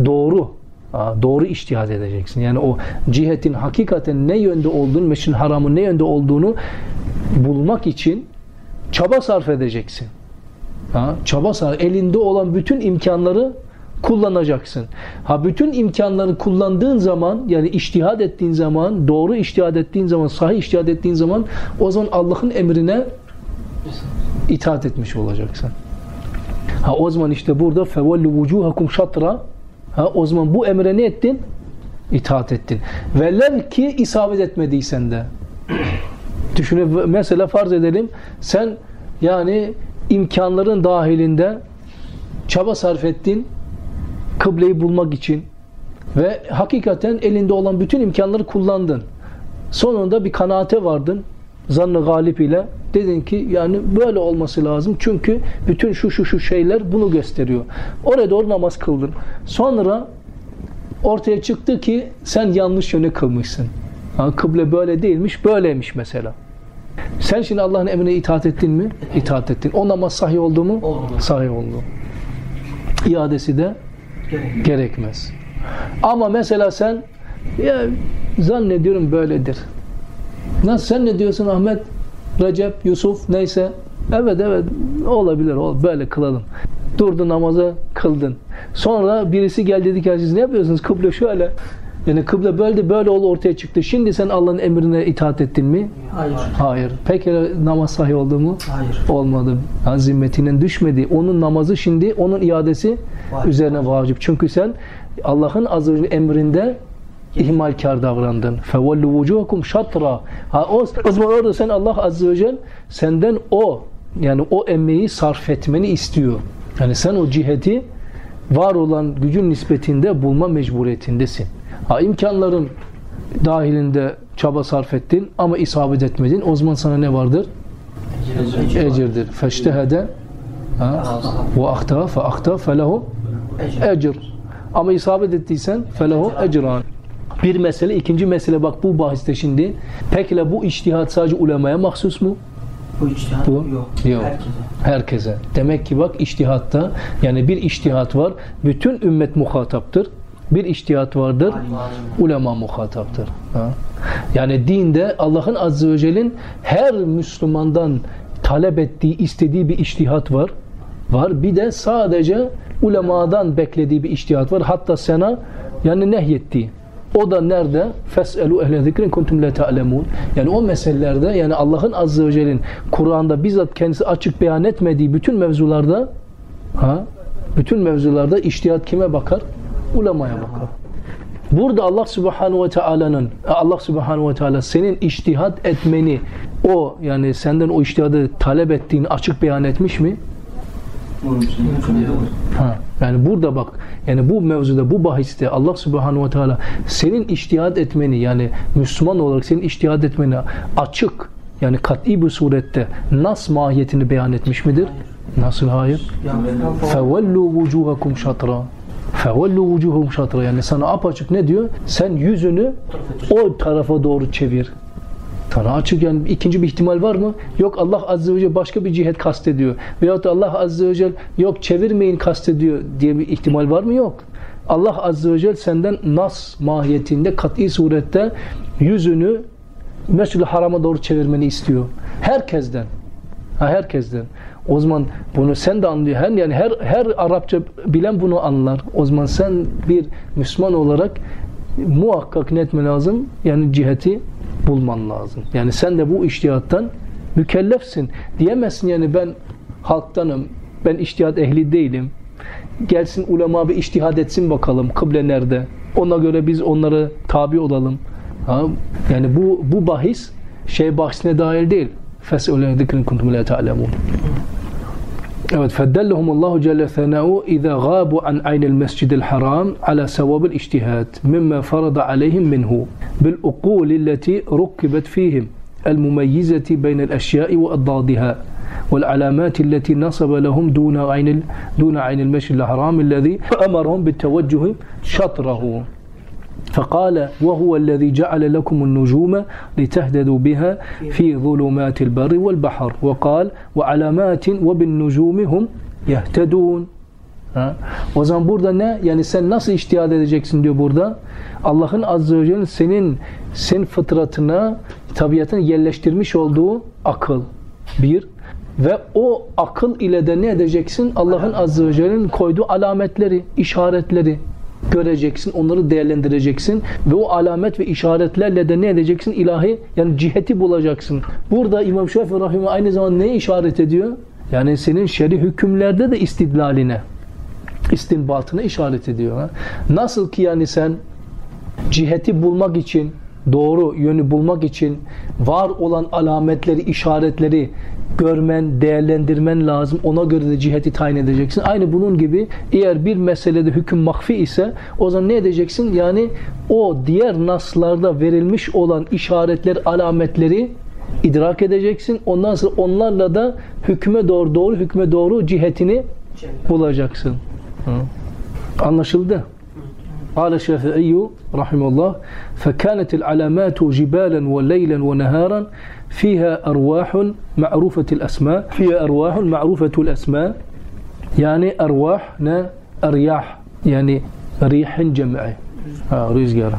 doğru içtihad edeceksin. Yani o cihetin hakikaten ne yönde olduğunu, Mescid-i Haram'ın ne yönde olduğunu bulmak için çaba sarf edeceksin. Çaba sarf. Elinde olan bütün imkanları kullanacaksın. Bütün imkanları kullandığın zaman yani içtihad ettiğin zaman, doğru içtihad ettiğin zaman, sahih içtihad ettiğin zaman o zaman Allah'ın emrine itaat etmiş olacaksın. O zaman işte burada fevellu vucuhakum şatra o zaman bu emre ne ettin? İtaat ettin. Velev ki isabet etmediysen de. Düşünün mesela farz edelim sen yani imkanların dahilinde çaba sarf ettin kıbleyi bulmak için ve hakikaten elinde olan bütün imkanları kullandın. Sonunda bir kanaate vardın. zannı galip ile dedin ki yani böyle olması lazım. Çünkü bütün şu şeyler bunu gösteriyor. Oraya doğru namaz kıldın. Sonra ortaya çıktı ki sen yanlış yöne kılmışsın. Ha, kıble böyle değilmiş, böyleymiş mesela. Sen şimdi Allah'ın emrine itaat ettin mi? İtaat ettin. O namaz sahih oldu mu? Oldu. Sahih oldu. İadesi de gerekmez. Ama mesela sen ya zannediyorum böyledir. Nasıl sen ne diyorsun Ahmet, Recep, Yusuf neyse? Evet olabilir, böyle kılalım. Durdu namaza kıldın. Sonra birisi geldi dedi ki siz ne yapıyorsunuz? Kıble şöyle. Yani kıble böyle oldu ortaya çıktı. Şimdi sen Allah'ın emrine itaat ettin mi? Hayır. Peki namaz sahih oldu mu? Hayır. Olmadı. Yani zimmetinden düşmedi. Onun namazı şimdi onun iadesi üzerine vacip. Çünkü sen Allah'ın azze ve celle emrinde ihmalkar davrandın. فَوَلُّ وُجُوهَكُمْ شَطْرًا. O zaman orada sen Allah azze ve celle senden yani o emeği sarf etmeni istiyor. Yani sen o ciheti var olan gücün nispetinde bulma mecburiyetindesin. İmkanların dahilinde çaba sarf ettin ama isabet etmedin. O zaman sana ne vardır? Ecirdir. فَاجْتَهَدَ وَاَخْتَى فَاَخْتَى فَلَهُ ecir. Ama isabet ettiysen فَلَهُ ecran. Bir mesele, ikinci mesele bak bu bahiste şimdi. Peki bu içtihat sadece ulemaya mahsus mu? Bu içtihat yok. Herkese. Demek ki bak içtihatta yani bir içtihat var. Bütün ümmet muhataptır. Bir içtihat vardır. Ulema muhataptır. Yani dinde Allah'ın azze ve celle'nin her Müslümandan talep ettiği, istediği bir içtihat var. Bir de sadece ulemadan beklediği bir içtihat var. Hatta sana yani nehyettiği. O da nerede? Fes'elu ehle zikrin kuntum la ta'lemun. Yani o meselelerde yani Allah'ın azze ve celle'nin Kur'an'da bizzat kendisi açık beyan etmediği bütün mevzularda içtihat kime bakar? Ulemaya bakar. Burada Allah Subhanahu ve Teala senin içtihat etmeni yani senden o içtihadı talep ettiğini açık beyan etmiş mi? Yani burada bak yani bu mevzuda bu bahiste Allah Subhanahu ve Teala senin içtihat etmeni yani Müslüman olarak senin içtihat etmeni açık yani kat'i bir surette nas mahiyetini beyan etmiş midir? Nasıl hayır? فَوَلُّوا وُجُوهَكُمْ شَطْرًا فَوَلُّوا وُجُوهَكُمْ شَطْرًا yani sana apaçık ne diyor? Sen yüzünü o tarafa doğru çevir. Sana açık yani ikinci bir ihtimal var mı? Yok Allah azze ve celle başka bir cihet kastediyor. Veyahut da Allah azze ve celle yok çevirmeyin kastediyor diye bir ihtimal var mı? Yok. Allah azze ve celle senden nas mahiyetinde kat'i surette yüzünü Mescid-i Haram'a doğru çevirmeni istiyor. Herkesten. Herkesten. O zaman bunu sen de anlıyor. Yani her Arapça bilen bunu anlar. O zaman sen bir Müslüman olarak muhakkak ne etmen lazım? Yani ciheti bulman lazım. Yani sen de bu içtihattan mükellefsin. Diyemezsin yani ben halktanım, ben içtihat ehli değilim. Gelsin ulema bir içtihat etsin bakalım kıble nerede? Ona göre biz onlara tabi olalım. Yani bu bahis bahsine dahil değil. فَسْأُلَا ذِكْرٍ كُنْتُمْ لَا تَعْلَمُونَ. Evet, فَدَّلَّهُمُ اللّٰهُ جَلَّ ثَنَاؤُ اِذَا غَابُوا عَنْ عَيْنِ الْمَسْجِدِ الْحَرَامِ عَلَى سَوَابِ الْاِجْتِهَادِ مِمَّا فَرَضَ عَلَيْهِمْ مِنْهُ بِالْأُقُولِ الَّتِي رُكِّبَتْ فِيهِمْ الْمُمَيِّزَةِ بَيْنَ الْأَشْيَاءِ وَأَضْدَادِهَا وَالْعَلَامَاتِ الَّتِي نَصَبَ لَهُمْ دُونَ عَيْنِ الْمَسْجِدِ الْحَرَامِ الَّذِي أَمَرَهُمْ بِالتَّوَجُّهِ شَطْرَهُ فقال وهو الذي جعل لكم النجوم لتهتدوا بها في ظلمات البر والبحر وقال وعلامات وبالنجوم هم يهتدون. O zaman burada ne? Yani sen nasıl içtihat edeceksin diyor burada. Allah'ın azze ve celle senin fıtratına, tabiatına yerleştirmiş olduğu akıl. Bir. Ve o akıl ile de ne edeceksin? Allah'ın azze ve celle'nin koyduğu alametleri, işaretleri göreceksin, onları değerlendireceksin ve o alamet ve işaretlerle de ne edeceksin? İlahi yani ciheti bulacaksın. Burada İmam Şafii rahimehullah aynı zamanda neye işaret ediyor? Yani senin şer'i hükümlerde de istidlaline, istinbatına işaret ediyor. Nasıl ki yani sen ciheti bulmak için, doğru yönü bulmak için var olan alametleri, işaretleri görmen, değerlendirmen lazım. Ona göre de ciheti tayin edeceksin. Aynı bunun gibi eğer bir meselede hüküm mahfi ise o zaman ne edeceksin? Yani o diğer naslarda verilmiş olan işaretler, alametleri idrak edeceksin. Ondan sonra onlarla da hükme doğru cihetini bulacaksın. Anlaşıldı? قال الشافعي رحمه الله فكانت العلامات جبالا وليلا ونهارا فيها أرواح معروفة الأسماء يعني أرواح أرياح يعني ريح جمعي rüzgar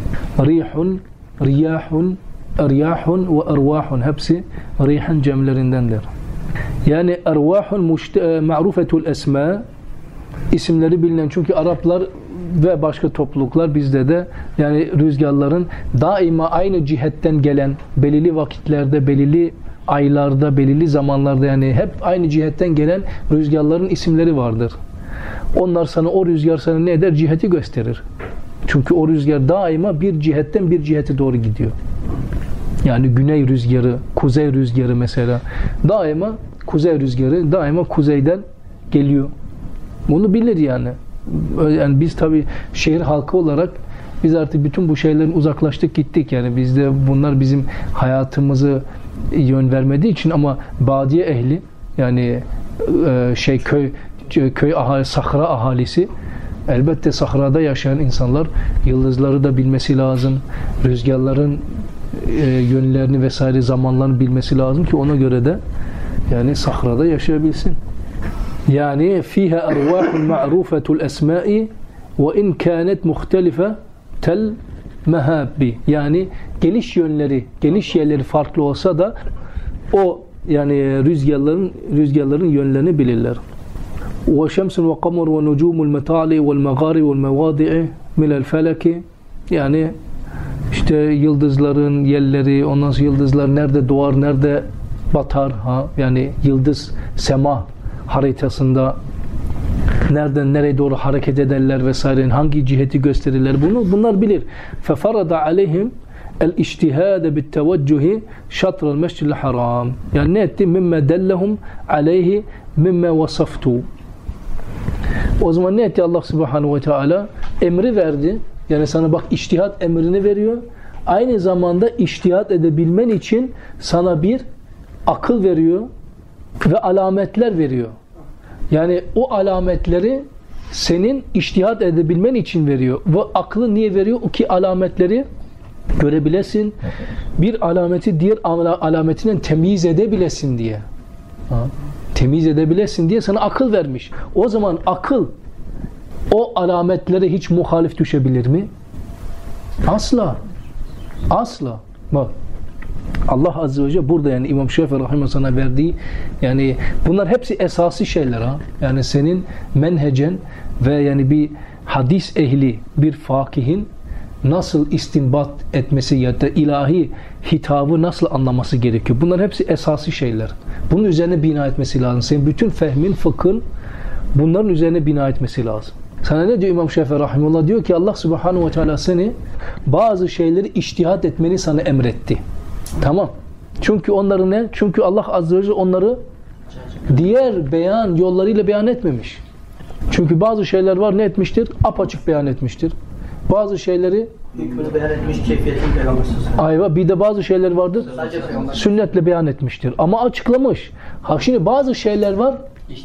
riyahun ve arvahun hepsi rihan cemlerindendir. Yani arvahun ma'rufetul esma, isimleri bilinen, çünkü Araplar ve başka topluluklar bizde de yani rüzgarların daima aynı cihetten gelen, belirli vakitlerde, belirli aylarda, belirli zamanlarda, yani hep aynı cihetten gelen rüzgarların isimleri vardır. Onlar sana, o rüzgar sana ne eder? Ciheti gösterir. Çünkü o rüzgar daima bir cihetten bir cihete doğru gidiyor. Yani güney rüzgarı, kuzey rüzgarı mesela daima kuzey rüzgarı daima kuzeyden geliyor. Bunu bilir yani. Yani biz tabii şehir halkı olarak biz artık bütün bu şeylerin uzaklaştık gittik, yani bizde bunlar bizim hayatımızı yön vermediği için, ama badiye ehli yani köy ahali, sahra ahalisi, elbette sahrada yaşayan insanlar yıldızları da bilmesi lazım, rüzgarların yönlerini vesaire zamanlarını bilmesi lazım ki ona göre de yani sahrada yaşayabilsin. Yani fiha arvahun ma'rufetul esma'i ve in kânet muhtelife tel mehabbi, yani geliş yerleri farklı olsa da o yani rüzgarların yönlerini bilirler. Ve şemsun ve kamur ve nucumul metali vel megari vel mevadi'i minel feleki, yani işte yıldızların yerleri, ondan sonra yıldızlar nerede doğar, nerede batar, yani yıldız sema haritasında nereden nereye doğru hareket ederler vesaire, hangi ciheti gösterirler, bunlar bilir. Fefarada aleyhim el-ictihâde bit-teveccuhi şatra'l mescid-i haram. Yani ne etti? Mimme dellehum aleyhi mimme vasaftu. O zaman ne etti Allah Subhanahu ve Teala? Emri verdi. Yani sana bak, ictihat emrini veriyor. Aynı zamanda ictihat edebilmen için sana bir akıl veriyor ve alametler veriyor. Yani o alametleri senin ictihat edebilmen için veriyor. Ve aklı niye veriyor? O ki alametleri görebilesin. Bir alameti diğer alametinden temyiz edebilesin diye. Temyiz edebilesin diye sana akıl vermiş. O zaman akıl o alametlere hiç muhalif düşebilir mi? Asla. Asla. Bak, Allah Azze ve Celle burada, yani İmam Şafii Rahimahullah sana verdiği, yani bunlar hepsi esası şeyler ha. Yani senin menhecen ve yani bir hadis ehli, bir fakihin nasıl istinbat etmesi ya da ilahi hitabı nasıl anlaması gerekiyor. Bunlar hepsi esası şeyler. Bunun üzerine bina etmesi lazım. Senin bütün fehmin, fıkhın bunların üzerine bina etmesi lazım. Sana ne diyor İmam Şafii Rahimahullah? Diyor ki Allah Subhanahu ve Teala seni bazı şeyleri içtihat etmeni sana emretti. Tamam. Çünkü onları ne? Çünkü Allah Azze ve Celle onları diğer beyan yollarıyla beyan etmemiş. Çünkü bazı şeyler var, ne etmiştir? Apaçık beyan etmiştir. Bazı şeyleri hükmünü beyan etmiş, keyfiyetini peygambersiz. Ayva, bir de bazı şeyler vardır, sünnetle beyan etmiştir. Ama açıklamış. Şimdi bazı şeyler var,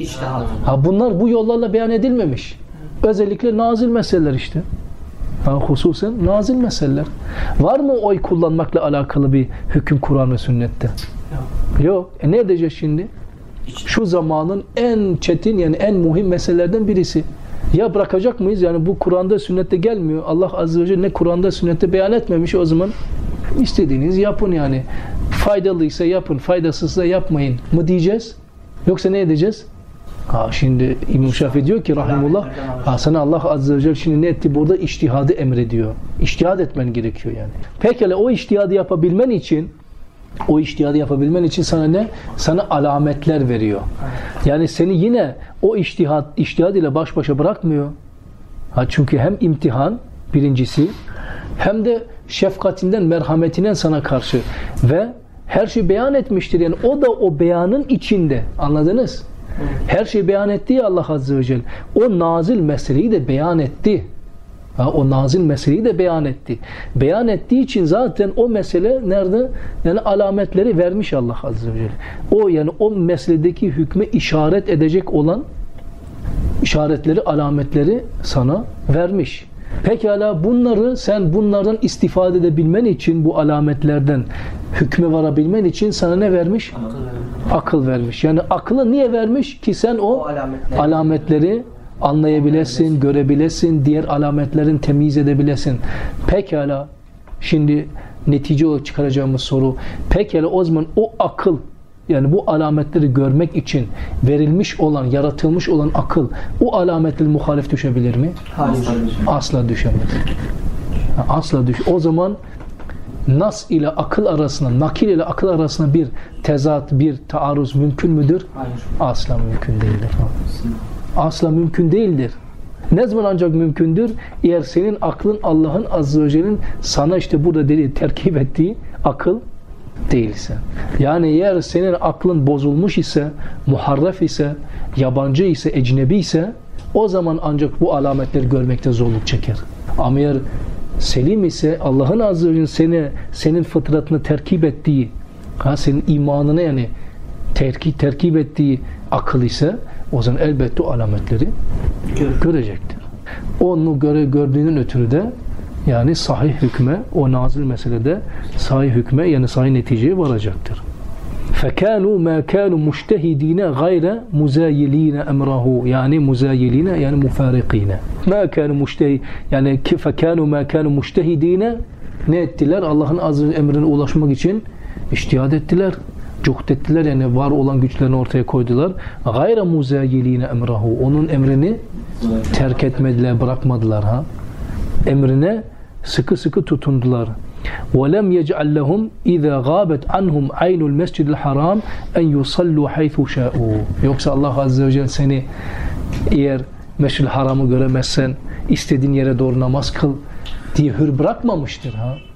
bunlar bu yollarla beyan edilmemiş. Özellikle nazil meseleler işte. Hususen nazil meseleler. Var mı oy kullanmakla alakalı bir hüküm Kur'an ve sünnette? Yok. Ne edeceğiz şimdi? Şu zamanın en çetin, yani en muhim meselelerden birisi. Ya bırakacak mıyız? Yani bu Kur'an'da sünnette gelmiyor. Allah Azze ve Celle ne Kur'an'da sünnette beyan etmemiş, o zaman istediğiniz yapın yani. Faydalıysa yapın, faydasızsa yapmayın mı diyeceğiz? Yoksa ne edeceğiz? Şimdi İmam Şafii diyor ki rahimullah, sana Allah Azze ve Celle şimdi ne etti? Burada içtihadı emrediyor. İçtihad etmen gerekiyor yani. Pekala o içtihadı yapabilmen için sana ne? Sana alametler veriyor. Yani seni yine o içtihad ile baş başa bırakmıyor. Çünkü hem imtihan birincisi, hem de şefkatinden, merhametinden sana karşı ve her şeyi beyan etmiştir. Yani o da o beyanın içinde. Anladınız? Her şeyi beyan etti ya Allah Azze ve Celle. O nazil meseleyi de beyan etti. O nazil meseleyi de beyan etti. Beyan ettiği için zaten o mesele nerede? Yani alametleri vermiş Allah Azze ve Celle. O yani o meseledeki hükme işaret edecek olan işaretleri, alametleri sana vermiş. Pekala bunları sen bunlardan istifade edebilmen için, bu alametlerden hükme varabilmen için sana ne vermiş? Akıl vermiş. Yani aklı niye vermiş? Ki sen o alametleri anlayabilesin, görebilesin, diğer alametlerin temyiz edebilesin. Pekala, şimdi netice olarak çıkaracağımız soru, pekala o zaman o akıl, yani bu alametleri görmek için verilmiş olan, yaratılmış olan akıl, o alametleri muhalif düşebilir mi? Hayır. Asla düşemez. Asla O zaman nas ile akıl arasında, nakil ile akıl arasında bir tezat, bir taarruz mümkün müdür? Hayır. Asla mümkün değildir. Asla mümkün değildir. Ne zaman ancak mümkündür? Eğer senin aklın Allah'ın Azze ve Celle'nin sana işte burada dediği, terkip ettiği akıl değilse. Yani eğer senin aklın bozulmuş ise, muharref ise, yabancı ise, ecnebi ise, o zaman ancak bu alametleri görmekte zorluk çeker. Ama eğer selim ise, Allah'ın Azze ve Celle senin fıtratını terkip ettiği, senin imanını yani terkip ettiği akıl ise, o zaman elbette o alametleri görecektir. Onu gördüğünün ötürü de yani sahih hükme, o nazil meselede sahih hükme, yani sahih neticeye varacaktır. فَكَانُوا مَا كَانُوا مُجْتَهِد۪ينَ غَيْرَ مُزَايِل۪ينَ اَمْرَهُ yani muzayilîne yani mufarikîne. مَا كَانُوا مُجْتَهِد۪ينَ yani فَكَانُوا مَا كَانُوا مُجْتَهِد۪ينَ ne ettiler? Allah'ın azı emrine ulaşmak için içtihad ettiler. Cuhd ettiler, yani var olan güçlerini ortaya koydular. Gayra muzayiline emrahu. Onun emrini terk etmediler, bırakmadılar. Emrine sıkı sıkı tutundular. وَلَمْ يَجْعَلْ لَهُمْ اِذَا غَابَتْ عَنْهُمْ عَيْنُ الْمَسْجِدِ الْحَرَامِ اَنْ يُصَلُّوا حَيْثُ شَاءُوا. Yoksa Allah Azze ve Celle seni eğer Mescid-i Haram'ı göremezsen istediğin yere doğru namaz kıl diye hür bırakmamıştır.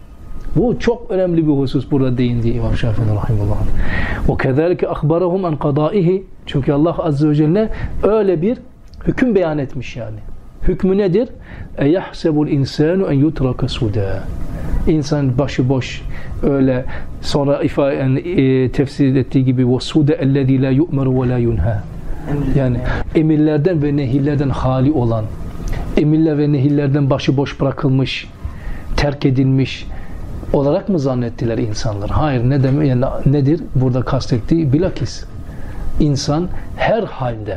Bu çok önemli bir husus burada değindi İmam Şafii rahimehullah. O kezalike akhbarahum an qada'ihi. Çünkü Allah Azze ve Celle öyle bir hüküm beyan etmiş yani. Hükmü nedir? Eyahsebul insanu en yutraka suda. İnsan başıboş öyle sonra tefsir ettiği gibi ve suda ellezî la yu'meru ve la yunha. Yani emirlerden ve nehirlerden hali olan, emirler ve nehirlerden başıboş bırakılmış, terk edilmiş olarak mı zannettiler insanlar? Hayır, ne demek? Yani nedir burada kastettiği? Bilakis insan her halde,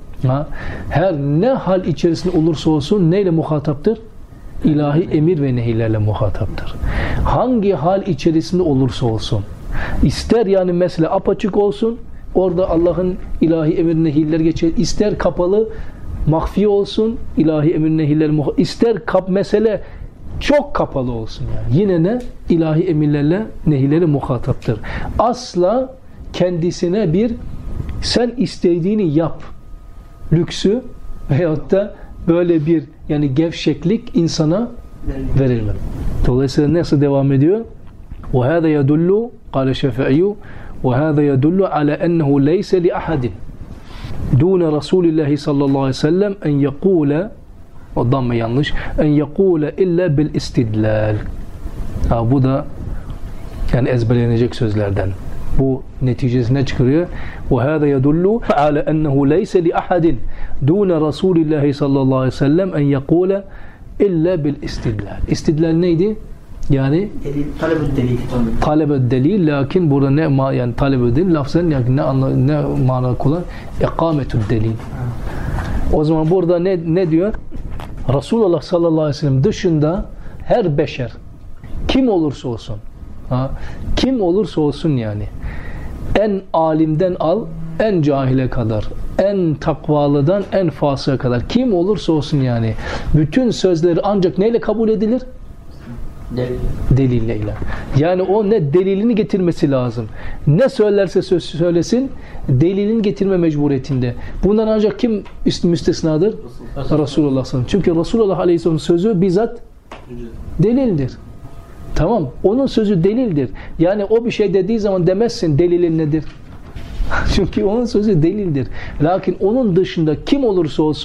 her ne hal içerisinde olursa olsun neyle muhataptır? İlahi emir ve nehirlerle muhataptır. Hangi hal içerisinde olursa olsun, ister yani mesele apaçık olsun, orada Allah'ın ilahi emir nehirler geçer, ister kapalı, mahfi olsun, ilahi emir nehirler, ister mesele çok kapalı olsun yani. Yine ne? İlahi emirlerle, nehirleri muhataptır. Asla kendisine bir sen istediğini yap lüksü veyahut da böyle bir yani gevşeklik insana verilmez. Dolayısıyla nasıl devam ediyor? وَهَذَا يَدُلُّ قَالَ شَفَعِيُّ وَهَذَا يَدُلُّ عَلَى أَنَّهُ لَيْسَ لِأَحَدٍ دُونَ رَسُولِ اللّٰهِ sallallahu aleyhi ve sellem en يَقُولَ o damme yanlış. En yekule illa bil istidlal. Bu da yani ezberlenecek sözlerden. Bu neticesine çıkarıyor. Ve hâzâ yedullu ala ennehu leyse li ahadin dûne Rasûlillâhi sallallahu aleyhi ve sellem en yekule illa bil istidlal. İstidlal neydi? Yani talebü delil. Talebü delil, lakin burada ne yani talebü delil lafzen yani ne mana kullan? İkametü delil. O zaman burada ne diyor? Resulullah sallallahu aleyhi ve sellem dışında her beşer kim olursa olsun kim olursa olsun yani en alimden al en cahile kadar, en takvalıdan en fasığa kadar kim olursa olsun yani bütün sözleri ancak neyle kabul edilir? Delille. Yani o ne delilini getirmesi lazım. Ne söylerse söylesin delilini getirme mecburiyetinde. Bundan ancak kim müstesnadır? Resulullah sallallahu aleyhi ve sellem. Çünkü Resulullah aleyhisselamın sözü bizzat delildir. Tamam. Onun sözü delildir. Yani o bir şey dediği zaman demezsin delilin nedir? Çünkü onun sözü delildir. Lakin onun dışında kim olursa olsun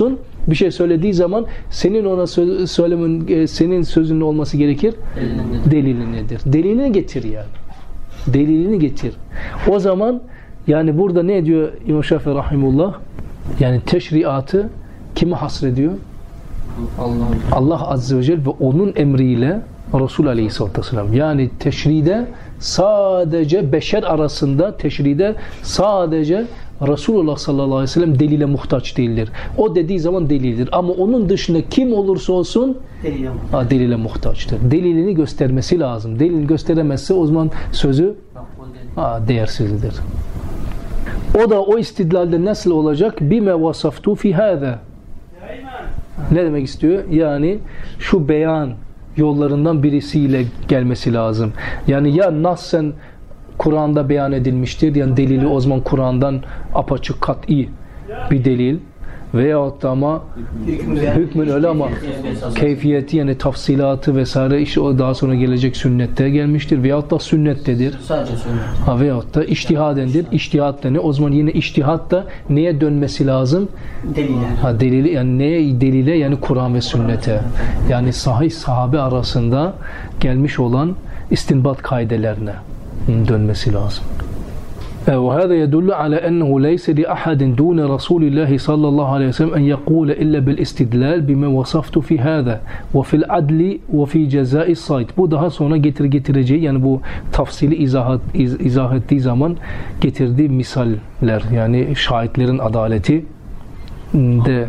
bir şey söylediği zaman senin ona söylemen, senin sözünün olması gerekir. Delili nedir? Delilini getir yani. Delilini getir. O zaman yani burada ne diyor İmam Şafii rahimullah? Yani teşriatı kime hasrediyor? Allah Azze ve Celle ve onun emriyle Resul Aleyhisselatü Vesselam. Yani teşride sadece beşer arasında teşride sadece Resulullah sallallahu aleyhi ve sellem delile muhtaç değildir. O dediği zaman delildir. Ama onun dışında kim olursa olsun delile muhtaçtır. Delilini göstermesi lazım. Delilini gösteremezse o zaman sözü değersizdir. O da o istidlalde nasıl olacak? Bime vasaftu fi hâzâ. Ne demek istiyor? Yani şu beyan yollarından birisiyle gelmesi lazım. Yani ya nassen Kur'an'da beyan edilmiştir. Yani delili o zaman Kur'an'dan apaçık kat'i bir delil. Veyahut da ama hükmün öyle ama keyfiyeti yani tafsilatı vesaire işte o daha sonra gelecek sünnette gelmiştir. Veyahut da sünnettedir. Sadece sünnet. Veyahut da içtihadendir. İçtihat da ne? O zaman yine içtihat da neye dönmesi lazım? Delile. Delili yani neye delile? Yani Kur'an ve sünnete. Yani sahih sahabe arasında gelmiş olan istinbat kaidelerine dönmesi lazım. وهذا يدل على أنه ليس لأحد دون رسول الله صلى الله عليه وسلم أن يقول إلا بالاستدلال بما وصفت في هذا وفي العدل وفي جزاء الصيد. Bu daha sonra getireceği yani bu tafsili izah ettiği zaman getirdiği misaller yani şahitlerin adaleti de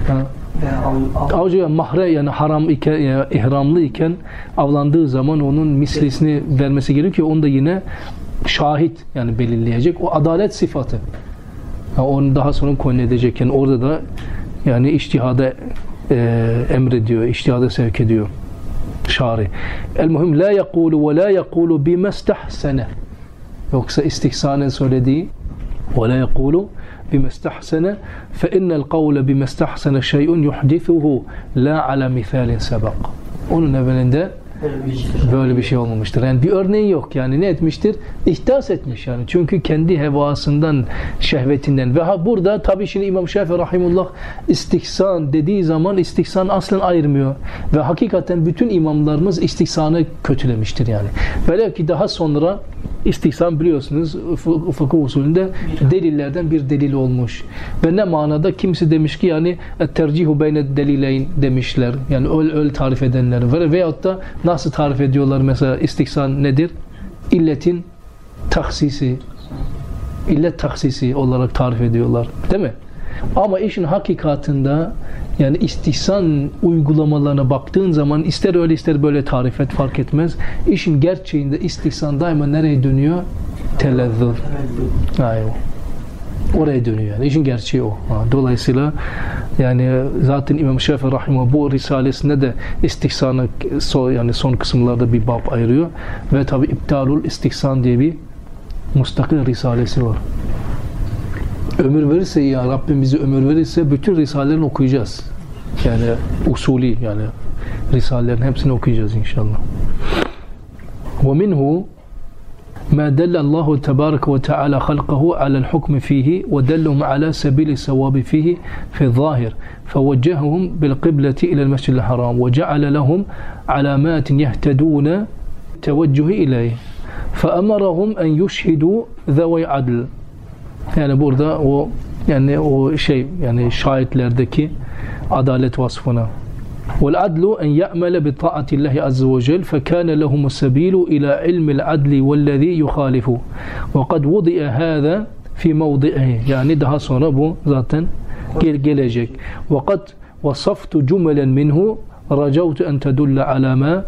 avcı mahre yani haram iken yani ihramlı iken avlandığı zaman onun mislisini vermesi gerekiyor. Onu da yine şahit yani belirleyecek. O adalet sıfatı. Yani onu daha sonra konu edecek. Yani orada da yani içtihada emrediyor. İçtihada sevk ediyor. Şari. El-muhim la yekulu ve la yekulu bimestahsene. Yoksa istihsanen söylediği ve la yekulu bimestahsene fe innel kavle bimestahsene şey'un yuhdithuhu la ala mithalin sebak. Onun evvelinde böyle bir şey olmamıştır. Yani bir örneği yok. Yani ne etmiştir? İhdas etmiş yani. Çünkü kendi hevasından, şehvetinden. Ve burada tabii şimdi İmam Şafii rahimullah istihsan dediği zaman istihsan aslen ayırmıyor. Ve hakikaten bütün imamlarımız istihsanı kötülemiştir yani. Velev ki daha sonra istihsan biliyorsunuz fıkıh usulünde delillerden bir delil olmuş. Ve ne manada? Kimisi demiş ki yani tercihu beyne delileyn demişler. Yani öyle tarif edenler var. Veyahut da nasıl tarif ediyorlar mesela istihsan nedir? İlletin taksisi. İllet taksisi olarak tarif ediyorlar. Değil mi? Ama işin hakikatında yani istihsan uygulamalarına baktığın zaman ister öyle ister böyle tarif et fark etmez. İşin gerçeğinde istihsan daima nereye dönüyor? Telezzüz. Aynen. Oraya dönüyor yani. İşin gerçeği o. Dolayısıyla yani zaten İmam Şafii rahimahullah bu risalesinde de istihsanı yani son kısımlarda bir bab ayırıyor ve tabi İptalul İstihsan diye bir mustakil risalesi var. Ömür verirse ya Rabbim bize ömür verirse bütün risalelerini okuyacağız. Yani usulü yani risalelerin hepsini okuyacağız inşallah. Ve minhu ما دل الله تبارك وتعالى خلقه على الحكم فيه ودلهم على سبيل الصواب فيه في الظاهر فوجههم بالقبلة إلى المسجد الحرام وجعل لهم علامات يهتدون توجه إليه فأمرهم أن يشهدوا ذوي عدل. Yani burada o yani o şey yani şahitlerdeki adalet vasfına. والعدل أن يعمل بطاعة الله عز وجل فكان لهم السبيل إلى علم العدل والذي يخالفه وقد وضع هذا في موضعه yani daha sonra bu zaten gelecek وقد وصفت جملا منه رجوت أن تدل على ما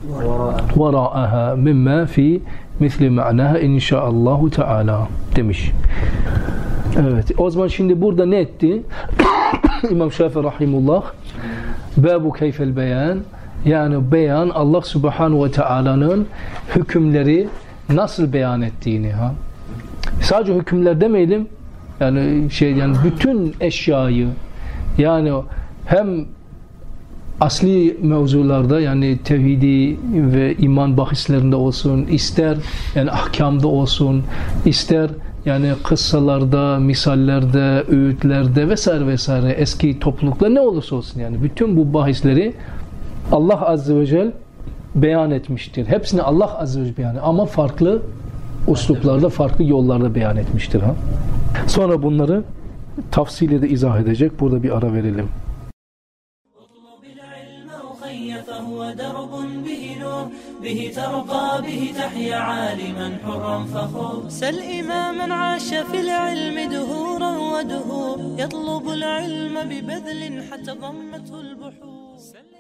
وراءها مما في مثل معناها إن شاء الله تعالى demiş. Evet o zaman şimdi burada ne etti? İmam Şafii rahimullah Babu keyfel beyan yani beyan Allah Subhanahu ve Taala'nın hükümleri nasıl beyan ettiğini sadece hükümler demeyelim yani yani bütün eşyayı yani hem asli mevzularda yani tevhidi ve iman bahislerinde olsun ister yani ahkamda olsun ister Yani kıssalarda, misallerde, öğütlerde vesaire vesaire eski topluluklar ne olursa olsun yani bütün bu bahisleri Allah Azze ve Celle beyan etmiştir. Hepsini Allah Azze ve Celle beyan ama farklı usluplarda, farklı yollarda beyan etmiştir. Sonra bunları tafsiyle de izah edecek. Burada bir ara verelim. فهو درب به نور به ترقى به تحيا عالما حرا فخور سل إماما عاش في العلم دهورا ودهور يطلب العلم ببذل حتى ضمته البحور